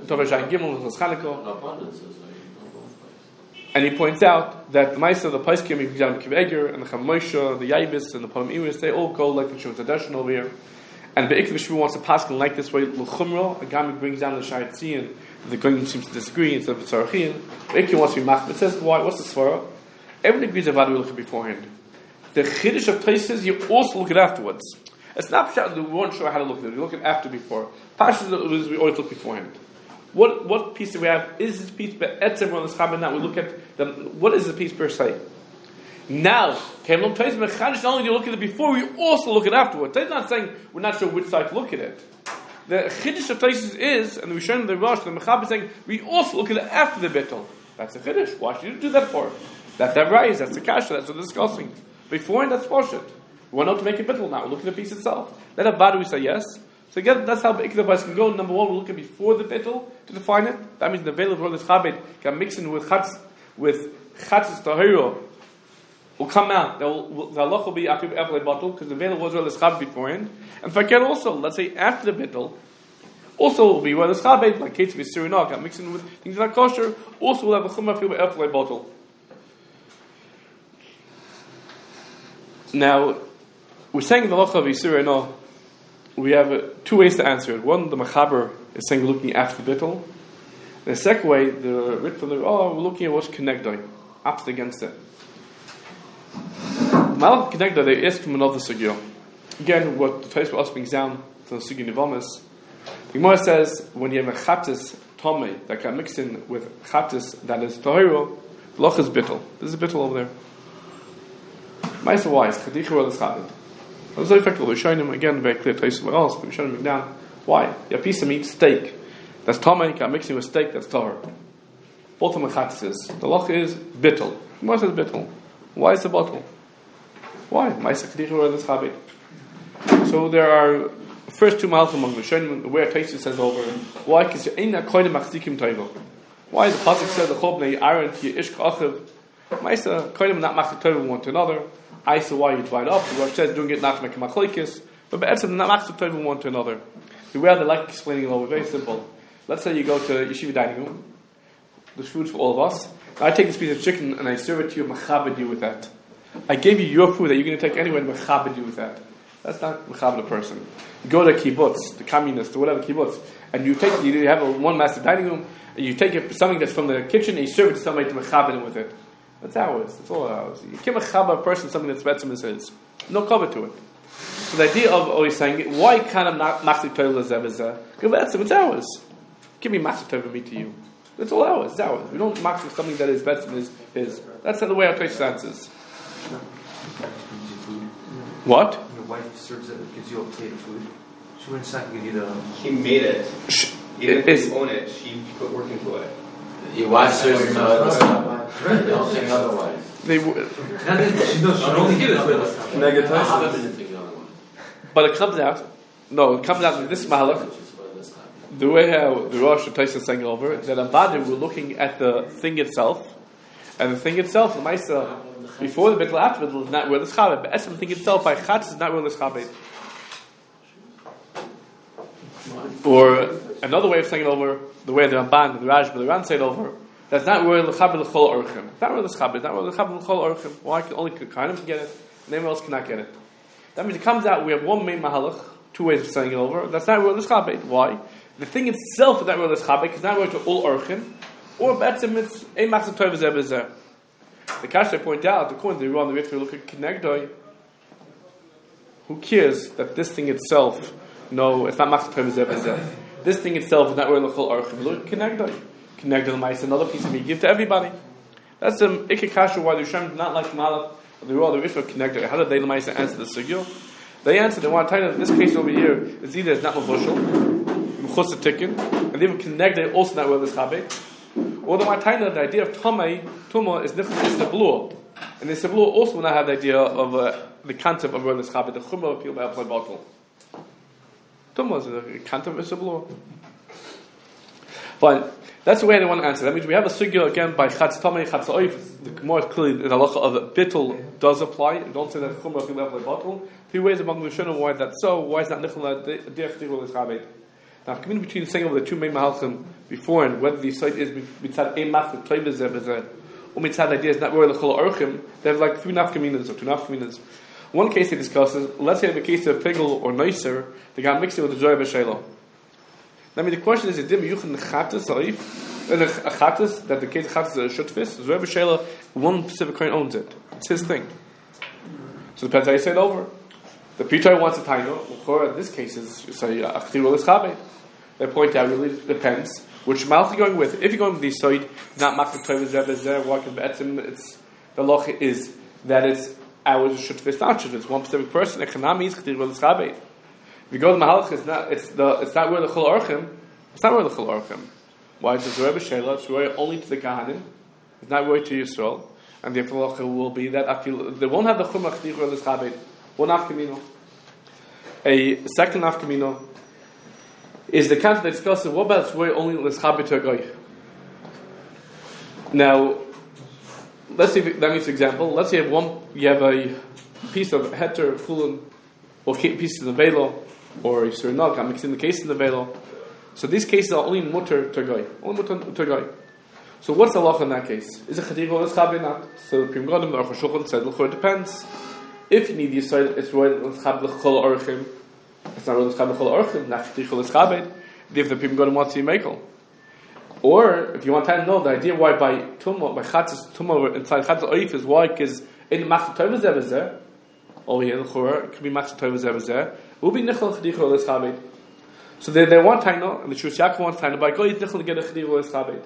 And he points out that the Maisa, the Paiskim, the Kiv Eger, and the Chamosha, the Yaibis, and the Panam Beiris, they all go like the Shumas Hadashin over here. And the Ikh Mishra wants to pass like this way. L'chumra, Agami brings down the Shayat Tzion. The Goyim seems to disagree instead of the Tzarachian. The Ikh wants to be mach. It says, why? What's the Svara? Everyone agrees about we look at beforehand. The Chiddush of Taisus, you also look at afterwards. It's not that we weren't sure how to look at it. We look at after before. Pashas is we always look beforehand. What piece do we have? Is this piece be'etzem or l'schabed? Now we look at what is the piece per se. Now, not only do you look at it before, we also look at it afterwards. They're not saying we're not sure which side to look at it. The chiddush of Taisus is, and we show in the Rosh, the Mechaber saying we also look at it after the bittul. That's the chiddush. Why should you do that for? That's the rise. That's the kasha. That's what we're discussing. Beforehand, that's worship. We want to make a bittul now. We look at the piece itself. Then Avadu we say yes. So again, that's how big the price can go. Number one, we look at before the bittul to define it. That means the veil of this chabed can mix in with chatzis tahira will come out. The halach will be after every bottle because the veil was this chabed beforehand. And fakir also, let's say after the bittul, also will be this chabed like Kates V'Sirinah can mix in with things like kosher. Also, will have a chumah feel every bottle. Now, we're saying the halacha of V'Sirinah. We have two ways to answer it. One, the Mechaber is saying we're looking after the bittul. The second way, the Rit from the we're looking at what's connected, opposite against it. Malach connected, they ask from another sugya. Again, what the Tosfos also brings down from the sugya Nivamis. The Gemara says when you have a chatzis tomei that can mix in with chatzis that is tahira, Loch is bittul. This is bittul over there. Ma'aser wise, chadicha or l'schabed. That's very effective. We're showing him again very clear. Place somewhere else. We're showing him down. Why? You have a piece of meat, steak. That's tamei. Got mixing with steak. That's tahor. Both of them are chatzis. The loch is bittul. Why is it bittul? Why is the bottle? Why? Ma'aser chadicha or l'schabed. So there are first two malachim among the showing where Taisa says over. Why? Because you ain't a koine machzikim tayvo. Why the pasuk says the chobnei Aaron to Ish Ka'achiv? Ma'aser koine not machzik tayvo one to another. I say why you divide up. The Rosh says doing it not to make a machlokes, but be'etzem not machzik tayvo one to another. The way they like explaining it over very simple. Let's say you go to yeshiva dining room. There's food for all of us. Now I take this piece of chicken and I serve it to you, machabed you with that. I gave you your food that you're going to take anyway, and machabed you with that. That's not machabed a person. You go to kibbutz, the communist, or whatever kibbutz, and you have one master dining room, and you take something that's from the kitchen, and you serve it to somebody to machabed him with it. That's ours. That's all ours. You can't machabed a person something that's betzim is his. No cover to it. So the idea of always saying, why can't I not machzik tov lezeh? It's ours. Give me machzik tov me to you. It's all ours. It's ours. We don't machzik something that is betzim is his. That's the way our Torah answers. What? Your wife serves it, gives you a plate of food. She wouldn't say give you the. He made it. Even if you own it, she put work into it. You watch certain don't think otherwise. She only give it to us. But it comes out. No, it comes out in this mahalach. The way how the Rosh Hashanah is saying over that Avadim were looking at the thing itself, and the thing itself, the Maisa, before the Bittul after Bittul is not where the Schabed, but the thing itself by Chatz is not where the Schabed. Or another way of saying it over, the way the Ramban, the Rashba, the Ran say it over, that's not where the Chabed l'chol orchim. Not where the Schabed, not where the Chabed l'chol orchim. Why can only kind of get it, and anyone else cannot get it. That means it comes out, we have one main mahalach, two ways of saying it over, that's not where the Schabed. Why? The thing itself is not where the Schabed, it's not where to all orchim, or betzim it's a machzik tov zeh b'zeh. The Kasha point out, according to the Ron, if you look at Kinegdoi, who cares that this thing itself, no, it's not machzik tov zeh b'zeh. This thing itself is not where l'chol orchim. Look at Kinegdoi. Kinegdoi l'mais, another piece of meat, give to everybody. That's the Ikka Kasha why the Hashem did not like Malach, the Ron, the Rifah Kinegdoi. How did they l'mais answer the sugyo? They answered, they want to tell you that this case over here is either it's not mavushal, mechus tikkun, and even Kinegdoi also not where the Schabed. Or the Martaina, the idea of Tumah is different. It's the blue. And the blue also will not have the idea of the concept of Rosh Chabad, the Chumrah of Pil Ba'al bottle. Tumah is the concept of the blue. Fine. That's the way they want to answer. That means we have a sugya again by Chatz Tamei, Chatz Oif. The more clearly, the halacha of Bittul does apply. Don't say that Chumrah of Pil Ba'al bottle. Three ways among the Rishonim why that's so. Why is that Nichol Derech Rosh Chabad? Now, the community between saying over the two main mahalchim before and whether the site is mitzad a machzik toy b'zeh b'zeh or mitzad the idea is not where the chol orchim, they have like three nafkaminas or two nafkaminas. One case they discuss is, let's say in the case of pigel or noiser, they got mixed it with the zoya b'shelo. Now, the question is, dim yuchin chatas oif and a chatas that the case of chatas is a shutfis. Zoya b'shelo, one specific coin owns it. It's his thing. So depends how you say it over. The Pitai wants a taino. Or in this case is say achtirul eschabed. They point out really depends which mouth you're going with. If you're going with the side, not machzik tov zeh b'zeh, walking be'etzim, it's the loch is that it's ours shutfis not shutfis. It's one specific person. Echanami is achtirul eschabed. If you go to mahalach, it's not where the chol orchim. It's not where the chol orchim. Why? It's a zoya b'shela. It's roya only to the kahanim. It's not roya to Yisrael, and therefore the loch will be that I feel they won't have the chumrah achtirul eschabed. One nafkamino. A second nafkamino is the concept that discusses what about where only l'schabed to a guy. Now, let's see if that means example. Let's say you have a piece of heter fulun or pieces of velo or surinal. I'm mixing the case in the velo. So these cases are only mutter to a guy. Only mutter to a guy. So what's the law in that case? Is it chadir or l'schabed not? So the Prim Godim or Chashulchan said it depends. If you need the Yisrael, it's right l'schabed l'chol orchim. It's not really l'schabed l'chol orchim. Not l'chol l'schabed. If the people go to want to mekel. Or if you want to know the idea why by tumah, by chatzis tumah inside chatzis oif is why because in machzik tov zeh b'zeh. Over here l'chor it could be machzik tov zeh b'zeh. Will be nichol l'chol l'schabed. So they want to know, and the Shus Yaakov wants to know by go nichol to get a chadiv l'schabed.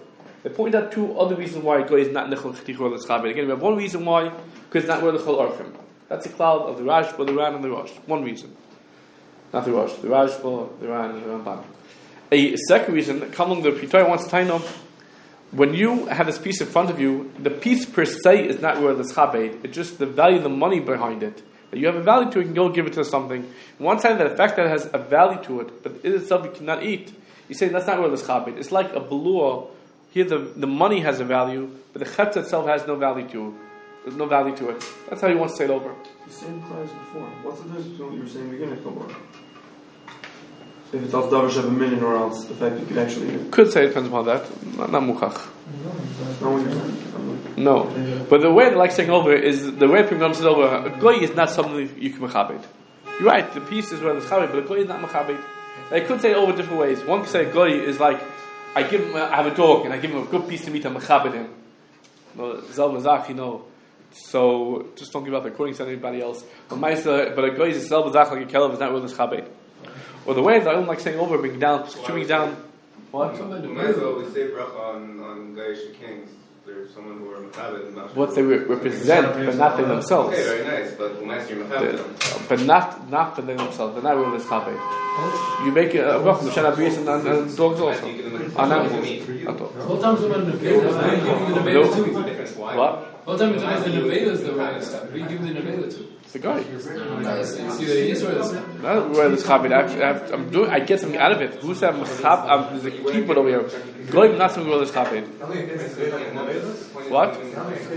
They point out two other reasons why a guy is not nichol chtichur l'schabed. Again, we have one reason why, because it's not where the chol orchim. That's the cloud of the Rashba, the Ran, and the Rosh. One reason. Not the Rosh, the Rashba, the Ran, and the Ramban. A second reason, come along the Pitoy wants to know, when you have this piece in front of you, the piece per se is not where the schabed. It's just the value of the money behind it. That you have a value to it, you can go give it to something. One time that the fact that it has a value to it, but it itself you cannot eat, you say that's not where the schabed. It's like a balua. Here the money has a value, but the chetz itself has no value to it. There's no value to it. That's how he wants to say it over. The same applies before. What's the difference between what you were saying beginning of So if it's off davar of a million or else the fact you could actually eat it. Could say it depends upon that. Not mukach. That's not what you're saying. No. But the way they like saying over is the way Pim says over, a goy is not something you can mechabed. You're right, the piece is where the chabed, but a goy is not mechabed. They could say it over different ways. One could say a goy is like, I have a dog and I give him a good piece of meat and mechabed him. No, Zal Mazach, so just don't give up according to anybody else. But a guy is a Zal Mazach like a Kelev is not with the chabed. Or the way that I don't like saying over, bringing down, trimming down. What? We might as well say bracha on Gaish Kings. There's someone who are mechabed and not. What they represent, but not they themselves. Okay, very nice, but nice you're mechabed them. But not for them themselves. They're not with the chabed. You make a bracha on Shana Bris and dogs also. On animals. What time is it when the Nevela too? What? What time is it when the Nevela is the right stuff? Who you give the Nevela to? It's the guy. You see that he is where it's Not where this chabed. I get something out of it. Who said mechab? There's a keeper over here. Goy not something where this chabed. What?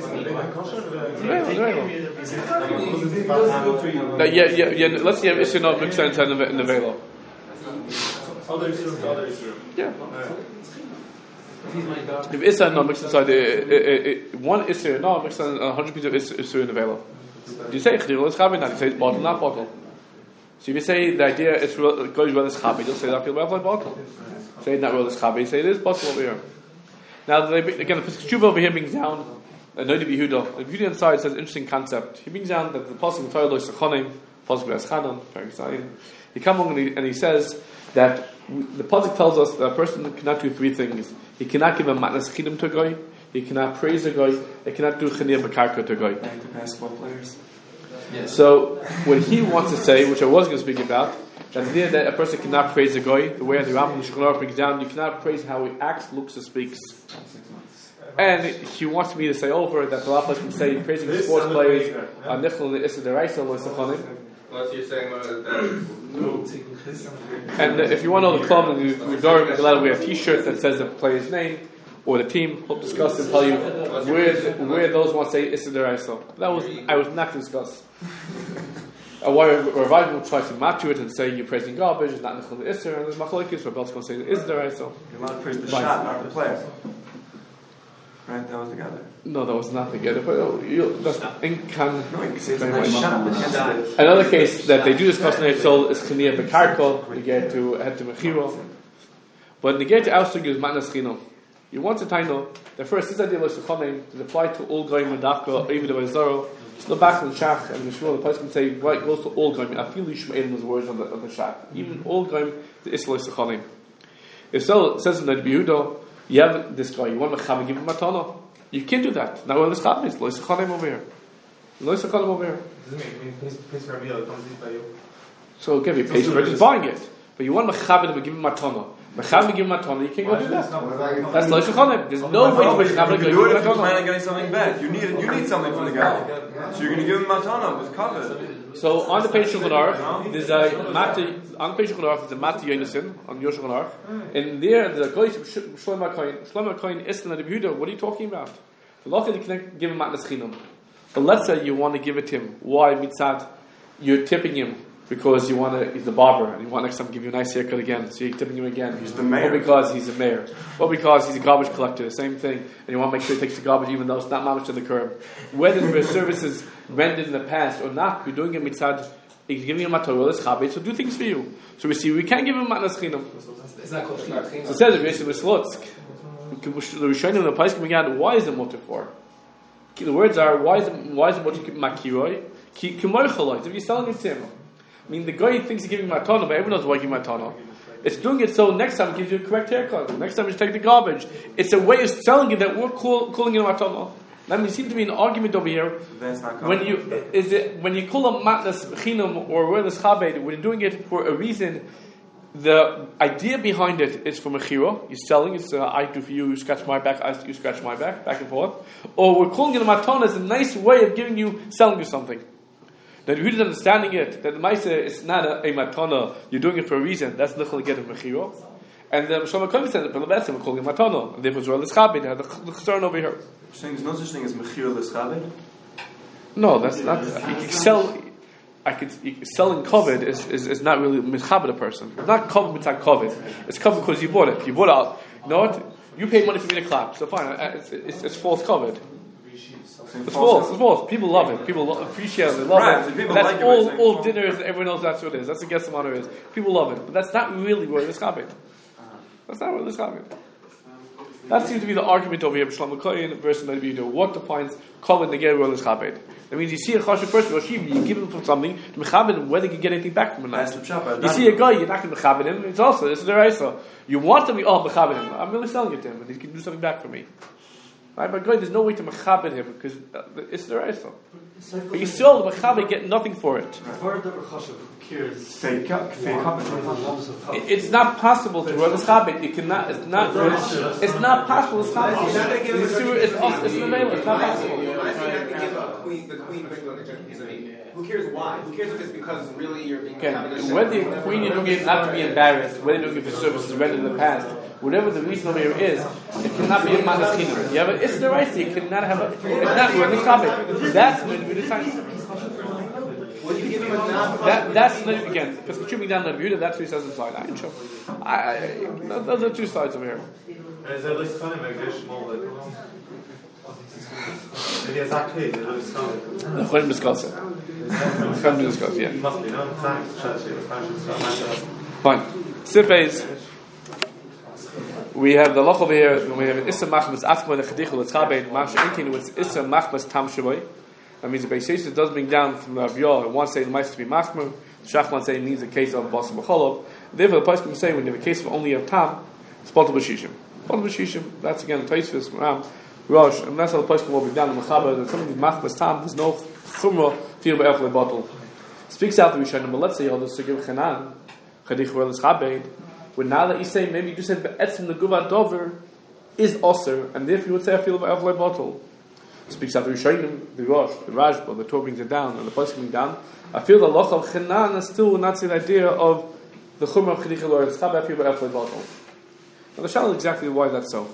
Yeah. Let's see if it's not mixed into the velo. Yeah. If Issa not mixed inside one Issa no mixed in 100 pieces of Issa in the velo. Do you say Chdir is chabed? Not you say bottle, not bottle. So if you say the idea is goes well as chabed, you'll say that feel well like bottle. Say not well as chabed, say it is bottle over here. Now again, the Pesach over here brings down. No, the Yehuda. The Yehuda inside says interesting concept. He brings down that the pasuk in Torah lo yisachonim, pasuk v'eschanon, very exciting. He comes along and he says that the pasuk tells us that a person cannot do three things. He cannot give a matnas chidum to a guy. He cannot praise a guy. He cannot do chaniyah b'karka to a guy. Back to basketball players. Yes. So what he wants to say, which I was going to speak about, that the idea that a person cannot praise a guy, the way the Rambam Shulchan Aruch brings down, you cannot praise how he acts, looks, or speaks. And he wants me to say over that the Rambam can say praising sports players are nichol and issa deraisa lo yisachonim. Unless you're saying that. And if you want to know the club, then we're allowed to wear a T-shirt that says the player's name or the team. We'll discuss and tell you where those want to say issa deraisa. I was not to discuss. Why a revival tries to match it and say you're praising garbage, it's not nichol and issa, and there's machlokes where Belt's going to say issa deraisa. You're allowed to praise the shot, not the player. Right, that was the guy there. No, that was not together. But that's incan. No, you can say it's a nice shot. Another case that they do discuss in the soul is Chaniyah Bekarko. We get to head to Mechiro. But in the get to Ausdruck is Matnas Chinam. You want to know that first this idea was to come in to apply to all goyim and dafka, even the Vazaro. It's no back in the Shach and the Shmuel. The place can say right goes to all goyim. I feel Yishmael was words of the Shach. Even all goyim the Isla Sechanim. If so, it says in the Yehuda. You have this guy, you want Mecham, give him matana. You can't do that. Now, well, this Chab is Lo Yisachonim over here. Lo Yisachonim over here. Doesn't mean pays for a meal, it comes eat by you. So, okay, he pays for it, he's buying it. But you want Mecham to give him matana. Mecham to give him matana, you can't go do that. That's Lo Yisachonim. There's no way to Mecham to give him do it if you're matana. planning on getting something back. You need something from the guy. So you're going to give him matana with covered. So on the page of Aruch, there's a Mati. On the page of Aruch, there's a Mati Yonason on Yoshua Aruch, and there the guy Shlomo Kohen Islan and Yehuda. What are you talking about? The law you can give him matnas chinam, but let's say you want to give it to him. Why mitzad? You're tipping him because you want to. He's the barber, and you want next time to give you a nice haircut again. So you're tipping him again. He's the mayor. Or because he's a mayor. Or because he's a garbage collector. The same thing, and you want to make sure he takes the garbage even though it's not mamish to the curb. Whether the services rendered in the past or not, we're doing a mitzad. He's giving him a Torah, chabed, so do things for you. So we see we can't give him matnas chinam. It's not called chinam. So it says if Yosef Slotsk, the Rishonim the place coming out. Why is it motive for? The words are why is it motive makiroi? Ki kimoichaloi. If you're selling it to him, I mean the guy thinks he's giving matana, but everyone knows why he's giving matana. It's doing it so next time it gives you a correct haircut. Next time you take the garbage. It's a way of telling you that we're calling it a matana. Now, there seems to be an argument over here. That's not When you call a matnas chinam or royalist chabed, when you're doing it for a reason, the idea behind it is for mechira. You're selling. It's I do for you. You scratch my back. You scratch my back. Back and forth. Or we're calling it a matana as a nice way of selling you something. Now, if you're understanding it, that the Maisa is not a matana, you're doing it for a reason, that's nichal get of mechiro. And the Shlomo Kohen said, but we're calling it matana. And therefore, Zohar l'schabed, they have the concern over here. You're saying there's no such thing as mechir l'schabed? No, that's not. You can sell. Selling covet is not really mechaber a person. It's not covet mitzad covet. It's covet because you bought it. You bought it. You know what? You paid money for me to clap. So fine. It's false covet. It's false. It's false. People love it. People appreciate it. They love it. That's like all dinners. Everyone knows that's what it is. That's the guest of honor is. People love it, but that's not really what it's chabed. That's not what it's chabed. That seems to be the argument over here. Shlomo Kohen versus Rabbi Yehuda. What defines covet neged royal is chabed? That means you see a chashuv person, you give him something to mechabed him, whether you can get anything back from him. You see a guy, you're not going to mechabed him. It's also this is the raisa. You want to be mechabed him. I'm really selling it to him, but he can do something back for me. Right, but there's no way to mechabed him because it's the raisa. But you still the mechabed get nothing for it. It's not possible to run a chabed. You cannot. It's not. It's not possible. It's not possible. It's available. It's not possible. The queen of England. Who cares why? Who cares if it's because really you're being whether the queen you're doing it not to be embarrassed, whether you're doing it for services rendered in the past, whatever the reason over here is, it cannot be a manas chinam. You have a it's the right. You cannot have a. It's not running chabed. That's when we decide. That's not again because contributing down the view. That's what he says inside. I can show. Those are two sides over here. Is there list funny Megdish more like? Maybe exactly the list funny. The Cholim discuss it. Cholim discuss, yeah. Must be no thanks. Fine. Sipes. We have the loch over here. We have an Issa Machmas Atzma the Chadichul Etzchabed Mash Inkin with Issa Machmas Tam Shavoi. That means the Beis Yosef does bring down from the Aviyah. One say it might be Machmer. Shachman say it means a case of Basar B'Cholov. Therefore, the place can say when you have a case of only a Tam, it's Batal B'Shishim. Batal B'Shishim. That's again Taisvis Ram Rosh. And that's how the place can be down in Mechaber. There's something Machmas Tam. There's no Chumrah Feel B'Efle Batal. Speaks out the Rishonim. But let's say all the Sugim Chanan Chadich Roel Eschabed. But now that you say maybe you just said Be'etzim the Guvat Dover is Osir, and therefore you would say I feel B'Efle Batal. Speaks out the Rishonim, the Rosh, the Rajba, the Torah brings it down, and the place coming down. I feel the loch of Chanan is still not the idea of the Chumrah of Chadich Roel Eschabed. I feel B'Efle Batal. Now the Shal is exactly why that's so.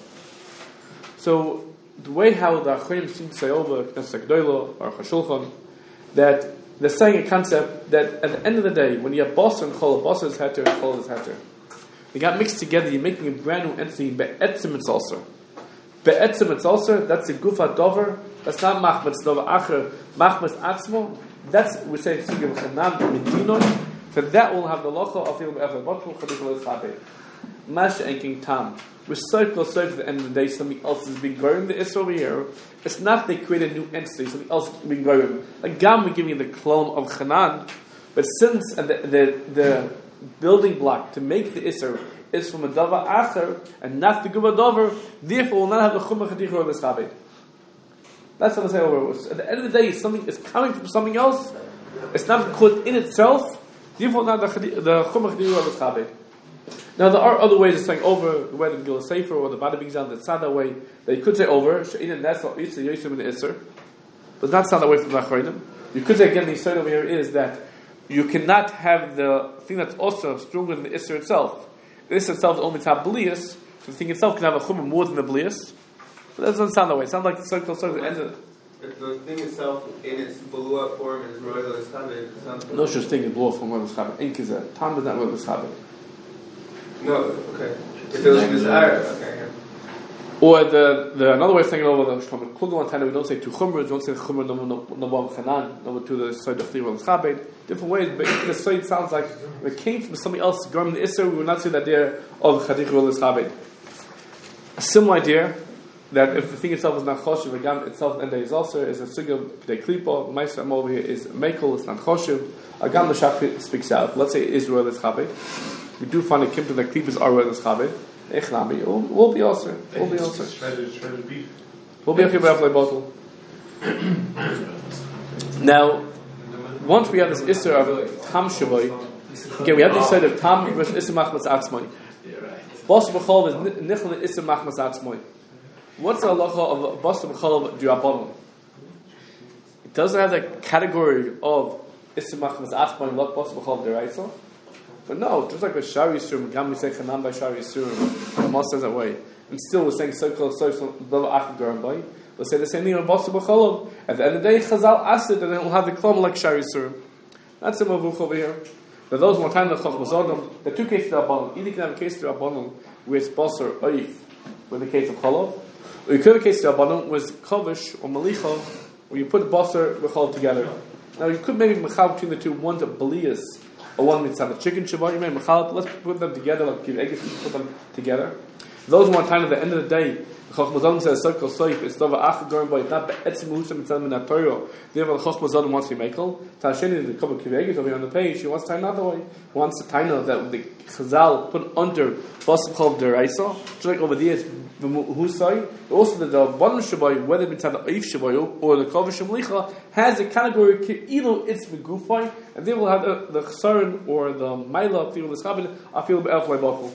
So the way how the Achronim seem to say over Knesset Gdoila or Chashulchan that they're saying a concept that at the end of the day, when you have Basar and Chol, Basar is Heter and Chol is Heter. They got mixed together, you're making a brand new entity, Be'etzim it's also. Be'etzim it's also, that's a Gufa Dover, that's not Machmas Dover Acher, Machmas Atzmo, that's, we say, Sugim Chanan, Medinon, for that will have the Locha of Yom Echel, Botchel, Chadikol Eschabed. Mash and King Tam. We're so close to the end of the day, something else is being grown. The Isra over here, it's not they create a new entity, something else is being grown. Like Gam, we're giving you the clone of Chanan, but since the building block to make the Isra is from a Dava Acher and not the Guba Dover, therefore will not have the Chumrah Chadich or the Eschabed. That's what I say over. At the end of the day, something is coming from something else. It's not caught in itself. Therefore, not the Chumrah Chadich or the Eschabed. Now there are other ways of saying over, whether the Gil Sefer or the Bada brings down the Tzada way. They could say over. She'inin Nesla Yisra Yosem in the Isser, but not sound away from the Achronim. You could say again the Yisrael over here is that you cannot have the thing that's also stronger than the Isser itself. The Isser itself is only Tablias, so the thing itself can have a Chumrah more than the Blias. But that doesn't sound that way. It sounds like the circle at the end of it. If the thing itself in its blew up form is Royal Eschabed, it sounds no such thing as blow up from Royal Eschabed. Ink is a Tam is not Royal Eschabed. No, okay. If it was this Arab, okay. Yeah. Or the another way of saying it over the Shlomo Klugel and we don't say two chumras, we don't say chumra number one chanan, number two the side of Chliva L'Chabed, different ways, but if the side sounds like it came from something else, Garm the Isser, we will not say that there of Chadich L'Chabed. A similar idea that if the thing itself is not choshev, the gam itself and is also is a sugam p'dei klipa. Ma'aser over here is mekel, it's not choshev. A gam the shach speaks out. Let's say Israel is chabed. we do find a kimta that klippas are with the chabit. Echnami, we'll be also. We'll be also. Shredded beef. We'll be a after bottle. Now, once we have this issue of tam shavoi, again we have this side of tam issue machmas atzmai. Bas b'chol is nichle issue machmas atzmai. What's the halacha of bas b'chol d'rabbanan? It doesn't have the category of issue machmas atzmai like bas b'chol d'raisa. But no, just like with Shari Yisurim, Gam we say Chanam by Shari Yisurim, the Moshe says that way. And still we're saying so-called Lava Achad Garam by. We'll say the same thing on Basa B'Cholov. At the end of the day, Chazal Asid, and then we'll have the Klom like Shari Yisurim. That's the Mavuch over here. Now those more time the Chachmas Adam, the two cases of Rabbanon. Either you can have a case of Rabbanon where it's Basar Oif, with the case of Cholov, or you could have a case of Rabbanon was Kovish or Malicha, where you put Basar B'Cholov together. Now you could maybe Mechal between the two, one to Belias, or one mitzvah the chicken shabbat. You may mechalot. Let's put them together. Like give eggs, put them together. Those one time at the end of the day, Chacham Zadim says circle soif. It's dava achad garim by not be'etzim musam mitzvah min haTorah. Therefore, the Chacham Zadim wants to be mekel. Tasheni the couple of eggs over here on the page. He wants to tie another way. He wants to tie that the Chazal put under basam chov deraisa. Just like over there, the Husay. Also the bottom shabbai, whether it's the oif shabbai or the kovish shemlicha, has a category either it's the gufay, and they will have the chsaron or the maila of the chabin. I feel be'elf like bafel.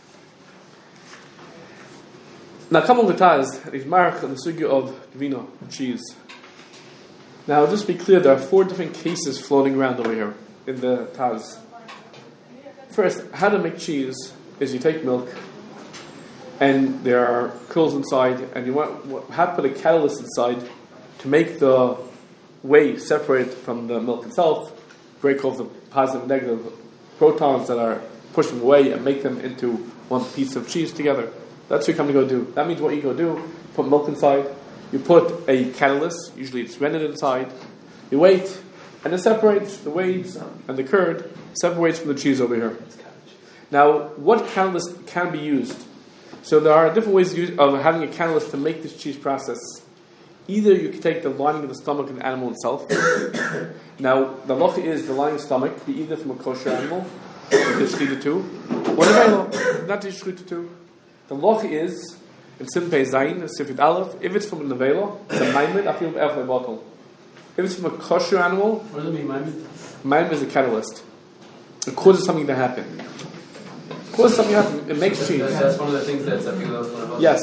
Now, come on the Taz, he's marach on the sugya of gvina, cheese. Now, just be clear, there are 4 different cases floating around over here in the Taz. First, how to make cheese is you take milk, and there are curls inside, and you have to put a catalyst inside to make the whey separate from the milk itself, break off the positive and negative protons that are pushing away and make them into one piece of cheese together. That's what you come to go do. That means what you go do, put milk inside, you put a catalyst, usually it's rendered inside, you wait, and it separates the whey and the curd, separates from the cheese over here. Now, what catalyst can be used? So there are different ways of having a catalyst to make this cheese process. Either you can take the lining of the stomach of the animal itself. Now, the halacha is the lining of the stomach be either from a kosher animal, the shchita too, or the nevela, not the shchita too. The halacha is in Simpei Zayin, Sifid Aleph. If it's from a nevela, it's a maimed. I feel a bottle. If it's from a kosher animal, what does it mean, maimed? Maimed is a catalyst. It causes something to happen. It makes cheese. That's one of the things that's I feel. Yes.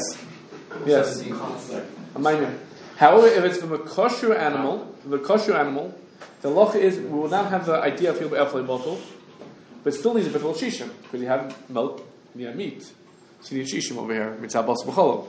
A maimed. However, if it's from a kosher animal, the halacha is we will not have the idea of a bottle, but it still needs a bit of shishim because you have milk and you have meat. So you need shishim over here. Mitzvah bas b'cholov.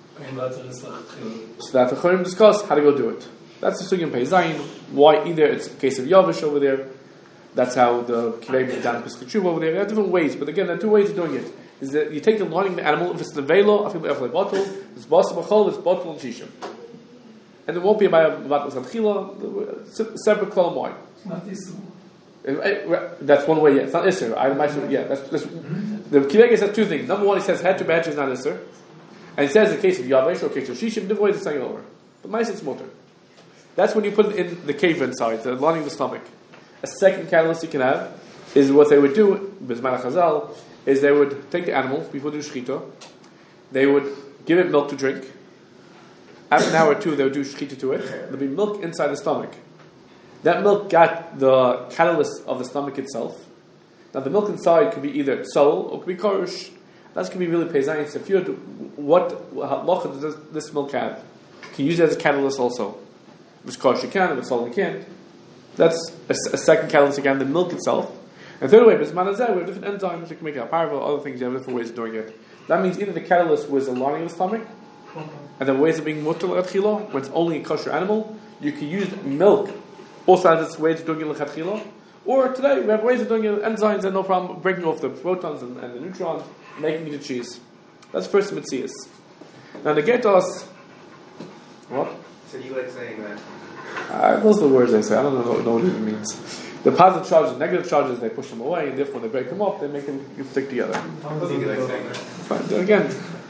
So that the Chorim discuss how to go do it. That's the sugya in Pei Zayin. Why either it's a case of Yavish over there. That's how the Kirei is down Piskachuv over there. There are different ways, but again, there are 2 ways of doing it. Is that you take the lining of the animal. If it's the velo, I feel the bottle. It's bas b'cholov. It's bottle and shishim. And there won't be a vat l'chadchila, separate klal wine. It's not Isur. That's one way, yeah. It's not Isser. That's the Kivege says 2 things. Number 1, he says head to badge is not Isser. And he says in case of Yavesh or case of Shishim, different ways of saying it over. But mice it's motor. That's when you put it in the cave inside, the lining of the stomach. A second catalyst you can have is what they would do, Bizman Chazal, is they would take the animal, before they do shchita, they would give it milk to drink. After an hour or 2, they would do shchita to it. There'll be milk inside the stomach. That milk got the catalyst of the stomach itself. Now the milk inside could be either soul or could be korush. That can be really peizayin. So if you what halacha does this milk have? Can you use it as a catalyst also? If it's korush you can, if it's soul you can't. That's a second catalyst again, the milk itself. And third way, we have different enzymes that can make it a parva, other things, you have different ways of doing it. That means either the catalyst was the lining of the stomach, and the ways of being mutal lechatchila, when it's only a kosher animal, you can use milk also has its ways of doing it lechatchila. Or today we have ways of doing it enzymes and no problem breaking off the protons and the neutrons, making it a cheese. That's first mitzias. Now the Getos, what? So you like saying that? Those are the words I say. I don't know what it even means. The positive charges, negative charges, they push them away, and therefore when they break them up, they make them stick together. You like saying that? Fine. Then again,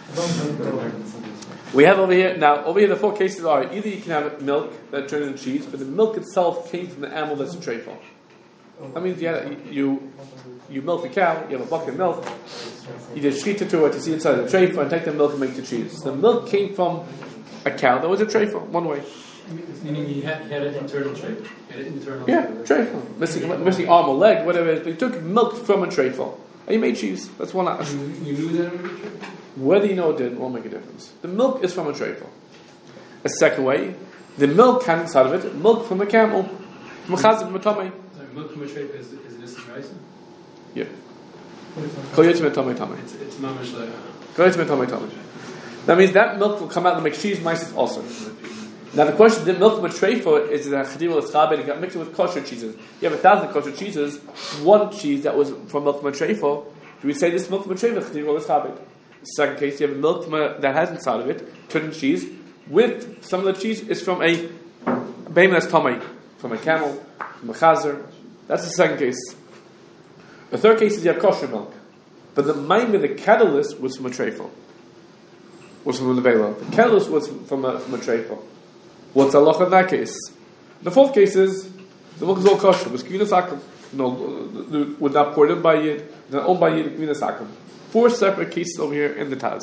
we have over here the 4 cases are either you can have milk that turns into cheese, but the milk itself came from the animal that's a treifel. That means you milk a cow, you have a bucket of milk, you did shchita to it, you see inside the treifa, and take the milk and make the cheese. The milk came from a cow that was a treifa, one way. Meaning he had an internal treifa. Yeah, treifa. Missing arm or leg, whatever it is. But you took milk from a treifa, and you made cheese. That's one. You knew that it was a treifa? Whether you know it didn't won't make a difference. The milk is from a treifa. A second way, the milk had inside of it milk from a camel, from a chazan, from a tamei. Milk from a treifa is this rice? Yeah. It's mamish like. That means that milk will come out and make cheese, mice also. Now the question, the milk from a treifa is that chadimah l'schabed, it got mixed with kosher cheeses. You have 1,000 kosher cheeses, one cheese that was from milk from a treifa, do we say this milk from a treifa, chadimah l'schabed? Second case, you have milk that has inside of it, turned into cheese, with some of the cheese is from a behemoth that's tamei, from a camel, from a chazer. That's the second case. The third case is you have kosher milk. But the maimah, the catalyst, was from a treifa. Was from a levela. The catalyst was from a treifa. What's the halacha in that case? The fourth case is the milk is all kosher. It was kvinas akum. No, would not poured in by Yid, not owned by Yid, kvinas akum. 4 separate cases over here in the Taz.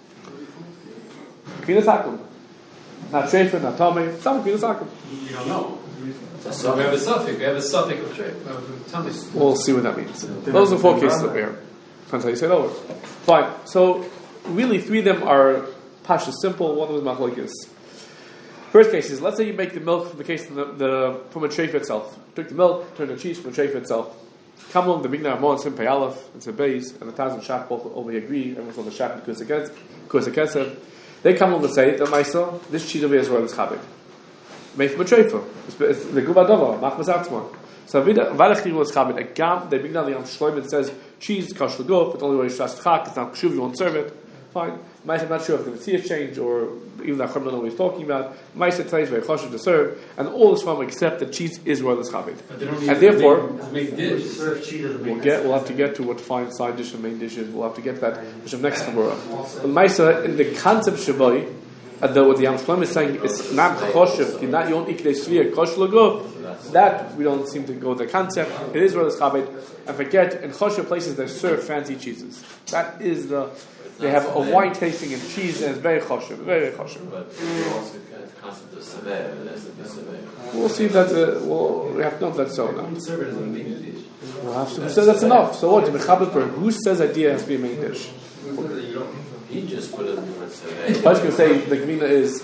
Kvinas akum. Not treifa, not tamei. Some kvinas akum. You don't know. So we have a suffix of treifa. We'll see what that means. Those are 4 cases over here. Depends how you say it over. Fine. So really 3 of them are pasha simple. One of them is machlokes. First case is, let's say you make the milk from the case from a treifa itself. Took the milk, turned the cheese from a treifa itself. Come along the Bigna Amon, Simpei Aleph, and Beis, and the Taz and Shach both over here agree. Everyone's on the Shach and Kusa Kesef. They come along and say, the Maisa, this cheese over here is royal chabed. Made from a treifa. It's the Gubadova, Machmas Atzma. So Valachir was chabed. A gam, the Bigna Liam Shloim says, cheese, kosher guf, it's only when you trust chak, it's not kshuv, you won't serve it. Fine. Maisa, I'm not sure if the Messiah changed or even that Chum don't know what he's talking about. Maisa tells very kosher to serve, and all is from except that cheese is royal chabed. And therefore, we'll have to get to what fine side dish and main dish is. We'll have to get that which is next Gemara. But Maisa, in the concept Shabbai, though what the Yam Shlom is saying is not kosher, not yon ikdei svir kosher lagov. That we don't seem to go with the concept. It is royal chabed, and forget in kosher places they serve fancy cheeses. That is they have a wine tasting and cheese, and it's very kosher, very kosher. But also the concept of seveh, we'll see if that's we have to know if that's so now. We'll have to. So that's enough. So what? Who says idea has to be a main dish? He just put it in the word seveh. I was going to say the Gemina is.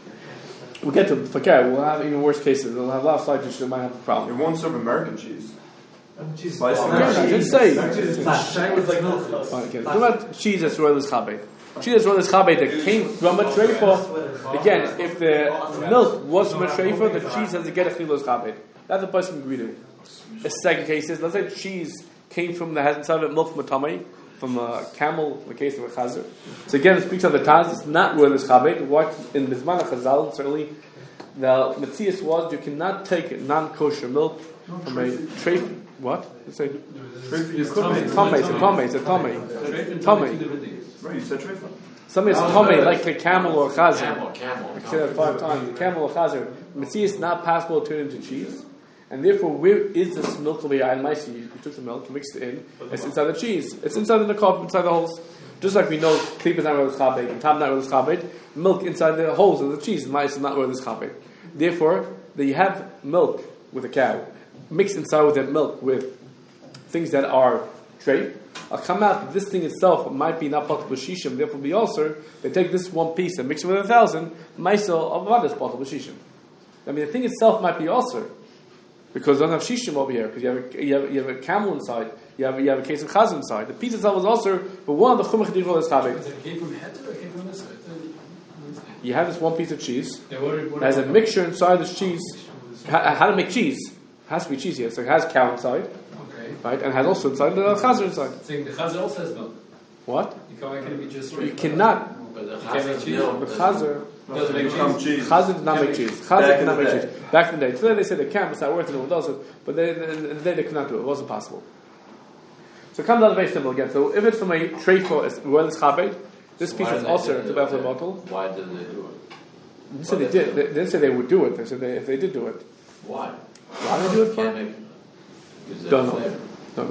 We'll get to forget. We'll have even worse cases. We'll have a lot of side dishes that might have a problem. It won't serve American cheese. Cheese. I did say. With like milk. Okay. What about cheese that's royal chabed? Cheese that's royal chabed that came from a treifa. Again, if the milk was from a treifa, the cheese has to get a chilul chabed. That's the person agreed to. The second case is, let's say cheese came from the has inside of it milk from a tamei, from a camel, in the case of a chazer. So again, it speaks of the Taz. It's not royal chabed. What in Mizman Chazal certainly the Matthias was you cannot take non-kosher milk from a treifa. What? It's a tamei. It's a tamei. Right, you said treifa. Something is tamei, like a camel or a chazer. Camel. I said that 5 times. Camel or chazer. Matthias is not possible to turn into cheese. And therefore, where is this milk of the ayal maisi? You took the milk, you mixed it in. It's inside the cheese. It's inside the cup, inside the holes. Just like we know, klip is not royal chabed, and tam not royal chabed. Milk inside the holes of the cheese, mais is not royal chabed. Therefore, you have milk with a cow, mixed inside with that milk with things that are treif. I'll come out that this thing itself might be not bottle b'shishim, therefore be also. They take this one piece and mix it with 1,000. Maisel of what is bottle b'shishim? I mean, the thing itself might be also. Because you don't have shishim over here, because you have a camel inside, you have a case of chazan inside. The piece itself is also, but one of the chumach chedivol is chabed. It came from heter or it came from this side? You have this one piece of cheese. It has a mixture inside this cheese. How to make cheese? It has to be cheese here. So it has cow inside, Okay. right, and it has also inside the chazer inside. Saying the chazer also has milk. What? You can't be just You cannot. But the can't make cheese. milk The doesn't- chazer. doesn't make cheese. Chazer does not make cheese. Chazer Back in cannot the make day. cheese. Back in the day. Today they say they can, but it's not worth it. No one does it. But in the day they could not do it. It wasn't possible. So come down to very simple again. So if it's from a treifa, it's well it's chabed. This piece is also to the bottle. Why didn't they do it? They said they did. They didn't say they would do it. They said if they did do it. Why? Why did they do it for? Can't make Gives that Don't know. flavor. Don't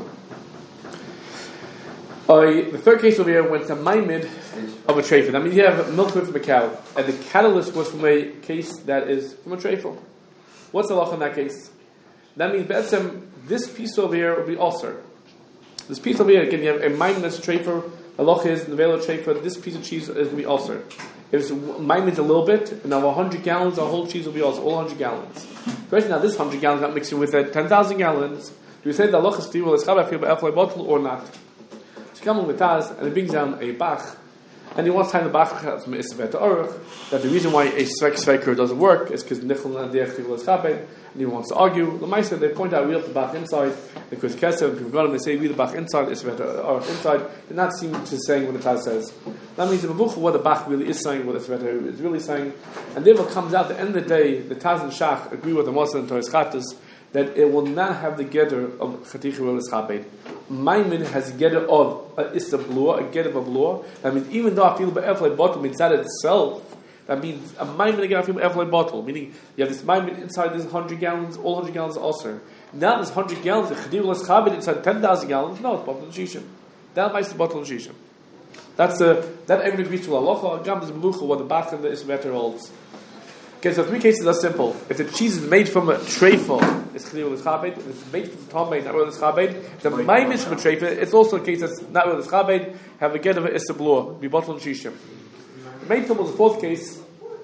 know. The third case over here went to Maimid of a treifel. That means you have milk from a cow, and the catalyst was from a case that is from a treifel. What's the law in that case? That means this piece over here will be ulcer. This piece over here, again, you have a Maimid that's a treifel. The law is the veil of treifel. This piece of cheese is going to be ulcer. If it's Maimid a little bit, and now 100 gallons, the whole cheese will be ulcer. All 100 gallons. Especially now, this 100 gallons not mixing with it. 10,000 gallons. Do we say the law is clear? Will it's bottle or not? So come on with Taz, and it brings down a Bach, and he wants to time the Bach from Isvet to Aruch, that the reason why a Sveker doesn't work is because Nichel and Derech Tivul is Chabed, and he wants to argue. The Meister, they point out, read up the Bach inside, because Kesef and Pivganim, they say, read the Bach inside, Isvet to Aruch inside, they're not seem to saying what the Taz says. That means the Mavuch, what the Bach really is saying, what Isvet is really saying, and therefore comes out, at the end of the day, the Taz and Shach agree with the Mosa and Torres Chatas, that it will not have the gather of Chaticha Ul Eschabed. Maimin has a gather of Issa Blua, a gather of a Blua. That means even though I feel by Eflai bottle means that itself, that means a Maimin again I feel by Eflai bottle, meaning you have this Maimin inside this 100 gallons, all 100 gallons also. Now this 100 gallons, the Chaticha Ul Eschabed inside 10,000 gallons, no, it's bottle and Shishim. That makes the bottle and Shishim. That's that everyone agrees to Allah. Gam is Melucha, what the Bach and the Isveter holds. Okay, so three cases are simple. If the cheese is made from a treifel, it's clear with chabed. If it's made from tamei, not with chabed. If the maim is from a treifel, it's also a case that's not with chabed. Have a get of it, it's a blur. Be bottle and shishim. The main was the fourth case.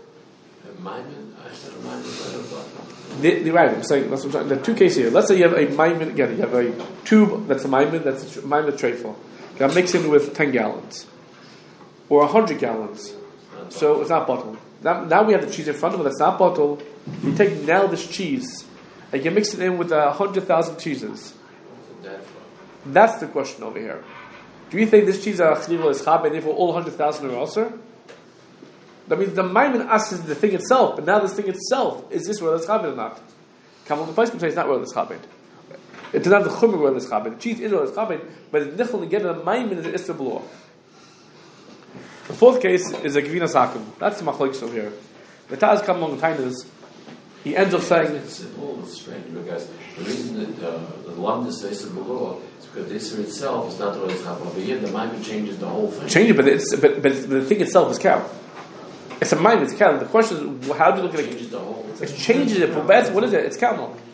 Right, I'm saying that's what I'm saying. There are two cases here. Let's say you have a maim again. You have a tube that's a maim that's a maim treifel. You have mixed in with 10 gallons or 100 gallons. So it's not bottled. Now we have the cheese in front of us. That's not bottled. You take now this cheese and you mix it in with 100,000 cheeses. That's the question over here. Do you think this cheese is chab and therefore all 100,000 are also? That means the maimin asks the thing itself, but now this thing itself is this where it's chabed or not? Come on, the place can say it's not where it's chabed. It's not the chumr where it's chabed. The cheese is where it's chabed, but it's nichel again. The maimin is the istablo. The fourth case is a Gvina Sakum. That's the machlokes over here. The Taz come along the Tainas. He ends up saying it's all strange because the reason that the lumdus is below is because the Isser itself is not always happening. Over here, the Maimon changes the whole thing. Change it, but the thing itself is cow. It's a Maimon, it's cow. The question is, how do you look at it? Changes the whole. It changes it, but what is it? It's cow milk.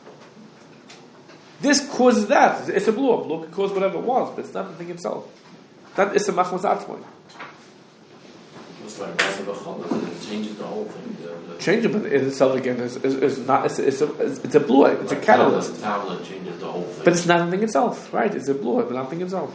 This causes that. It's a blue. Blue can cause whatever it wants, but it's not the thing itself. That is a machmas atzmoy. It's like it changes the whole thing. Change it, but it itself again is not. It's a blue. It's a catalyst. The tablet changes the whole thing. But it's not the thing itself, right? It's a blue, but not the thing itself.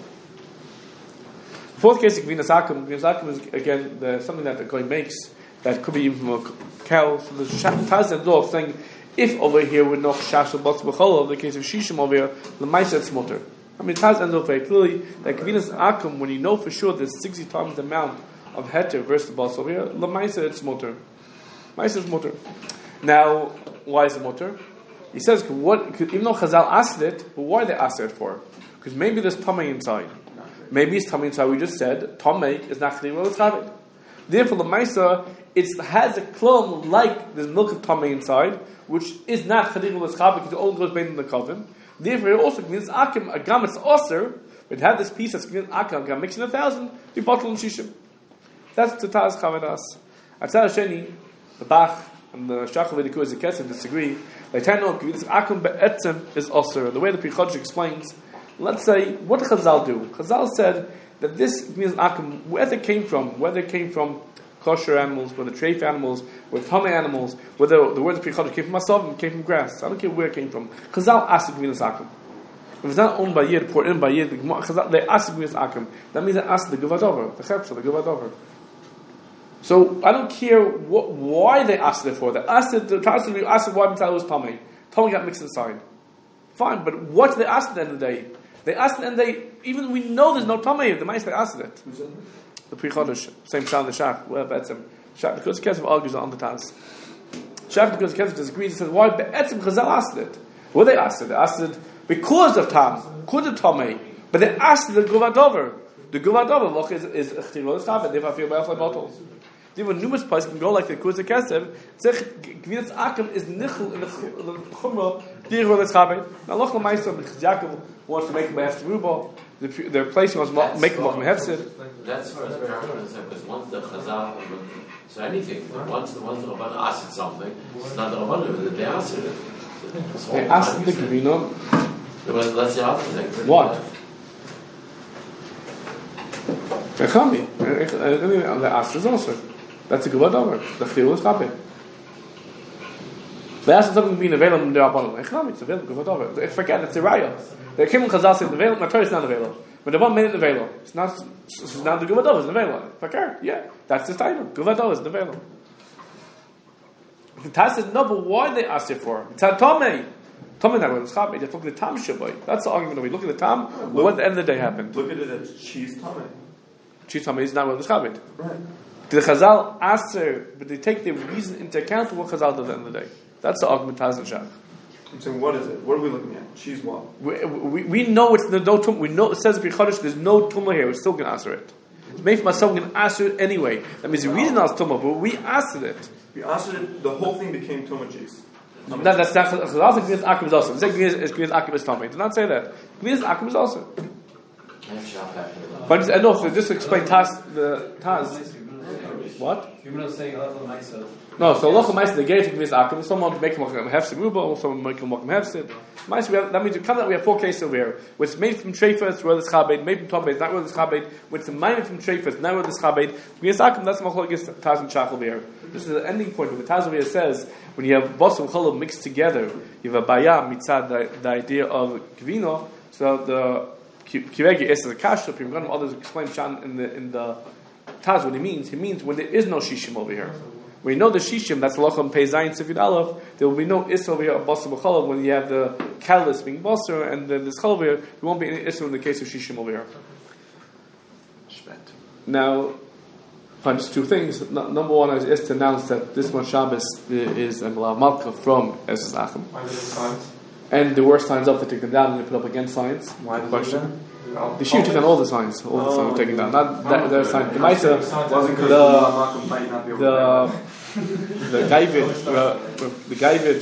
The fourth case, Gvina Sakum. Gvina Sakum is again something that the guy makes that could be even from a cow. So the Taz ends off saying, if over here we're not shash or botz b'chol, in the case of shishim over here, the ma'aser it's mutter. I mean, Taz ends off very clearly that Gvina Sakum, when you know for sure there's 60 times the amount of heter versus the boss over here, the ma'aser it's mutter. Ma'aser is mutter. Now, why is it mutter? He says, even though Chazal asked it, but why they asked it for? Because maybe there's tamei inside. Maybe it's tamei inside. We just said tamei is not chli it's chabed. Therefore, the ma'aser it has a klum like there's milk of tamei inside, which is not chli it's chabed because it only goes based in the coven. Therefore, it also means akim agam it's osir. But have this piece that's akim agam mixing 1,000 be bottle and shishim. That's the Taz Chavadas. Atzar Sheni, the Bach and the Shach Vediku as the Kesef disagree. They tell no this akum be'etzem is osir. The way the Pri Chodesh explains, let's say what did Chazal do? Chazal said that this means akum, whether it came from kosher animals, whether treif animals, whether tamei animals, whether the word of Pri Chodesh came from masov, came from grass. I don't care where it came from. Chazal asked to give this akum. If it's not owned by Yid, poured in by Yid, they asked to give this akum. That means they asked the Givadover, the Chepsa, the Givadover. So I don't care why they asked it for. They asked it. The Taz asked it why Mitzvah was tamei. Tamei got mixed inside. Fine, but what did they ask at the end of the day? They asked at the end of the day. Even we know there's no tamei. The mice they asked it. The Pri Chodesh, same sound the Shach. Well, be'etzem Shach because Kesef argues on the Taz. Shach because Kesef disagrees and says why be'etzem Chazal asked it. Well, they asked it. They asked it because of tam, because of tamei. But they asked the Guvadover. The Guvadover look is chtirol is chabed. They feel by bottles. There were numerous places can go like the Kuzah Kesev. Gvinas Akim is nichel in the Chumrah. Dirur l'Schabed. Now loch l'Maisa Yaakov wants to make him a hefsid ruba. The place he wants to make him a hefsid. That's where it's very hard to understand because once the Chazal, so anything, once the Rabban asked something, it's not the Rabban, they asked it. They asked the Gvina. That's the other thing. What? Echami. The asked is also. That's a good over. The Chil is happy. They asked something being available in the Rabban. Echami, it's available. Good over. Forget it's a raya. The Kim Chazal said available. My Torah is not available. But the one minute available. It's not the Guvadov is available. Forget. Yeah, that's the title. Guvadov is available. The Taz says no, but why they asked it for? It's a Tomei. Tomei that was Chabi. They look at the Tam Shabai. That's the argument. We look at the Tam. What at the end of the day happened? Look at it as cheese Tomei. Cheese Tomei is not what was Chabi. Right. The Chazal asked her, but they take the reason into account of what Chazal does at the end of the day. That's the argument Taz and Shach. I'm saying, what is it? What are we looking at? Cheese what? We know it's no tumah. We know it says B'Chodesh there's no tumah here. We're still going to answer it. It's made for myself going to answer it anyway. That means the reason I was tumah, but we answered it. We answered it. The whole thing became tumah cheese. No, that's not. Chazal said Gvinas Akim is also. They say Gvinas Akim is tumah. Did not say that. Gvinas Akim is also. But no, just to explain Taz. What? No, so local ma'aser they gave to Gvinas Akim. Someone to make him a hefsid ruba, or someone to make him a hefsid. That means we have 4 cases over here. What's made from treifas, where the chabed, made from tomei, not where the chabed. What's made from treifas, not where the chabed. Gvinas Akim, that's machlokes Taz and Shach over here. This is the ending point. What the Taz over here says, when you have bos and cholov mixed together, you have a baya mitzad the idea of gvino. So the kiregi is the kasha. Others explain Shan in the Taz what he means. He means when there is no shishim over here. When you know the shishim, that's lochem pei zayin sifid aleph. There will be no isser over here of basar b'chalav when you have the catalyst being basar and then this chalav here. There won't be any isser in the case of shishim over here. Now, just 2 things. Number 1 is to announce that this month Shabbos is a Malav Malka from Esses Achim. Why do the signs? And there were signs up to take them down and they put up again signs. Why the question? The Shiur took down all the signs. All the signs were taken down. Not that their sign. The Maisa, the Gaivid,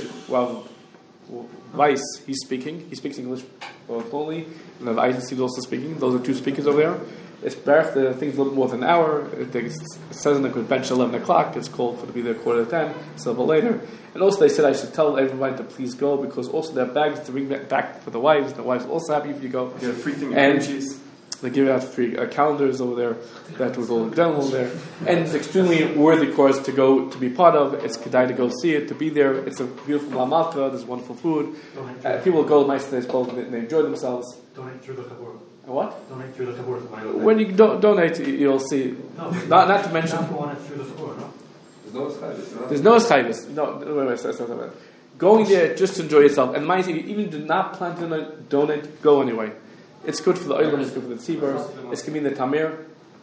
Weiss, he's speaking. He speaks English fluently. And the Eisen is also speaking. Those are 2 speakers over there. It's back the thing's a little more than an hour. It says in the bench 11 o'clock. It's called for to be there 9:45, so a little later. And also they said I should tell everybody to please go because also their bags to bring back for the wives. The wives are also happy if you go. Yeah, free thing and they give out free calendars over there that was all done over there. And it's extremely worthy course to go to be part of. It's kedai to go see it, to be there. It's a beautiful lamalka. There's wonderful food. People go nice days, they enjoy themselves. Donate through the kabur. What? Donate through the kabur. When you donate, you'll see. No, not to mention. Through the kabur, no? There's no eschayvus. No, wait. Going there just to enjoy yourself. And mind you, even do not plan to donate, go anyway. It's good for the oilam, it's good for the tzibur, it's going to be in the tamir.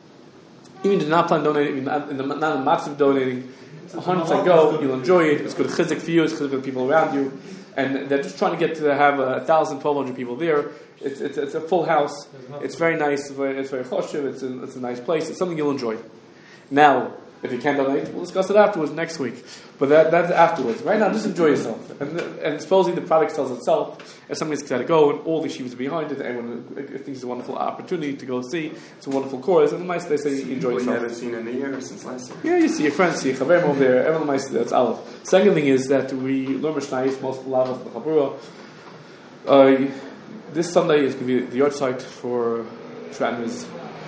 Even do not plan to donate, not in the massive donating, 100% go, you'll enjoy it, it's good chizik for you, it's good for the people around you. And they're just trying to get to have 1,000, 1,200 people there. It's a full house. It's very nice. It's very choshev. It's a nice place. It's something you'll enjoy. Now, if you can't donate, we'll discuss it afterwards next week. But that's afterwards. Right now, just enjoy yourself. And supposedly the product sells itself. If somebody's got to go, and all the shivas are behind it, everyone thinks it's a wonderful opportunity to go see. It's a wonderful course. And the mice, they say you enjoy yourself. You haven't seen in a year since last year. Yeah, you see your friends, see your chaverim over there. Everyone mice, that's Aleph. Second thing is that we learn Mishnayos, most of the lavas of the Chabura. This Sunday is going to be the yard site for Shratner's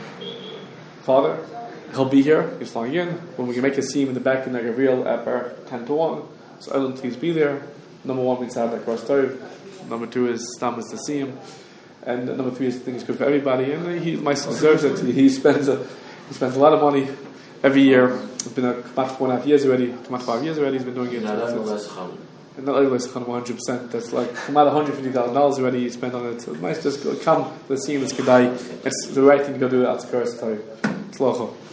father. He'll be here. He's flying in. When we can make a scene in the back in the Gabriel at bar 10 to 1. So Ellen, please be there. Number 1 means have that cross stove. Number 2 is Stamas to see him. And number 3 is I think it's good for everybody. And he deserves it. He spends a lot of money every year. It's been about 4.5 years already. About 5 years already. He's been doing it. And not only less 100%. That's like about $150,000 already he spent on it. So it might just come. Let's see him. It's kedai. It's the right thing to go do. That's the curse. It's local.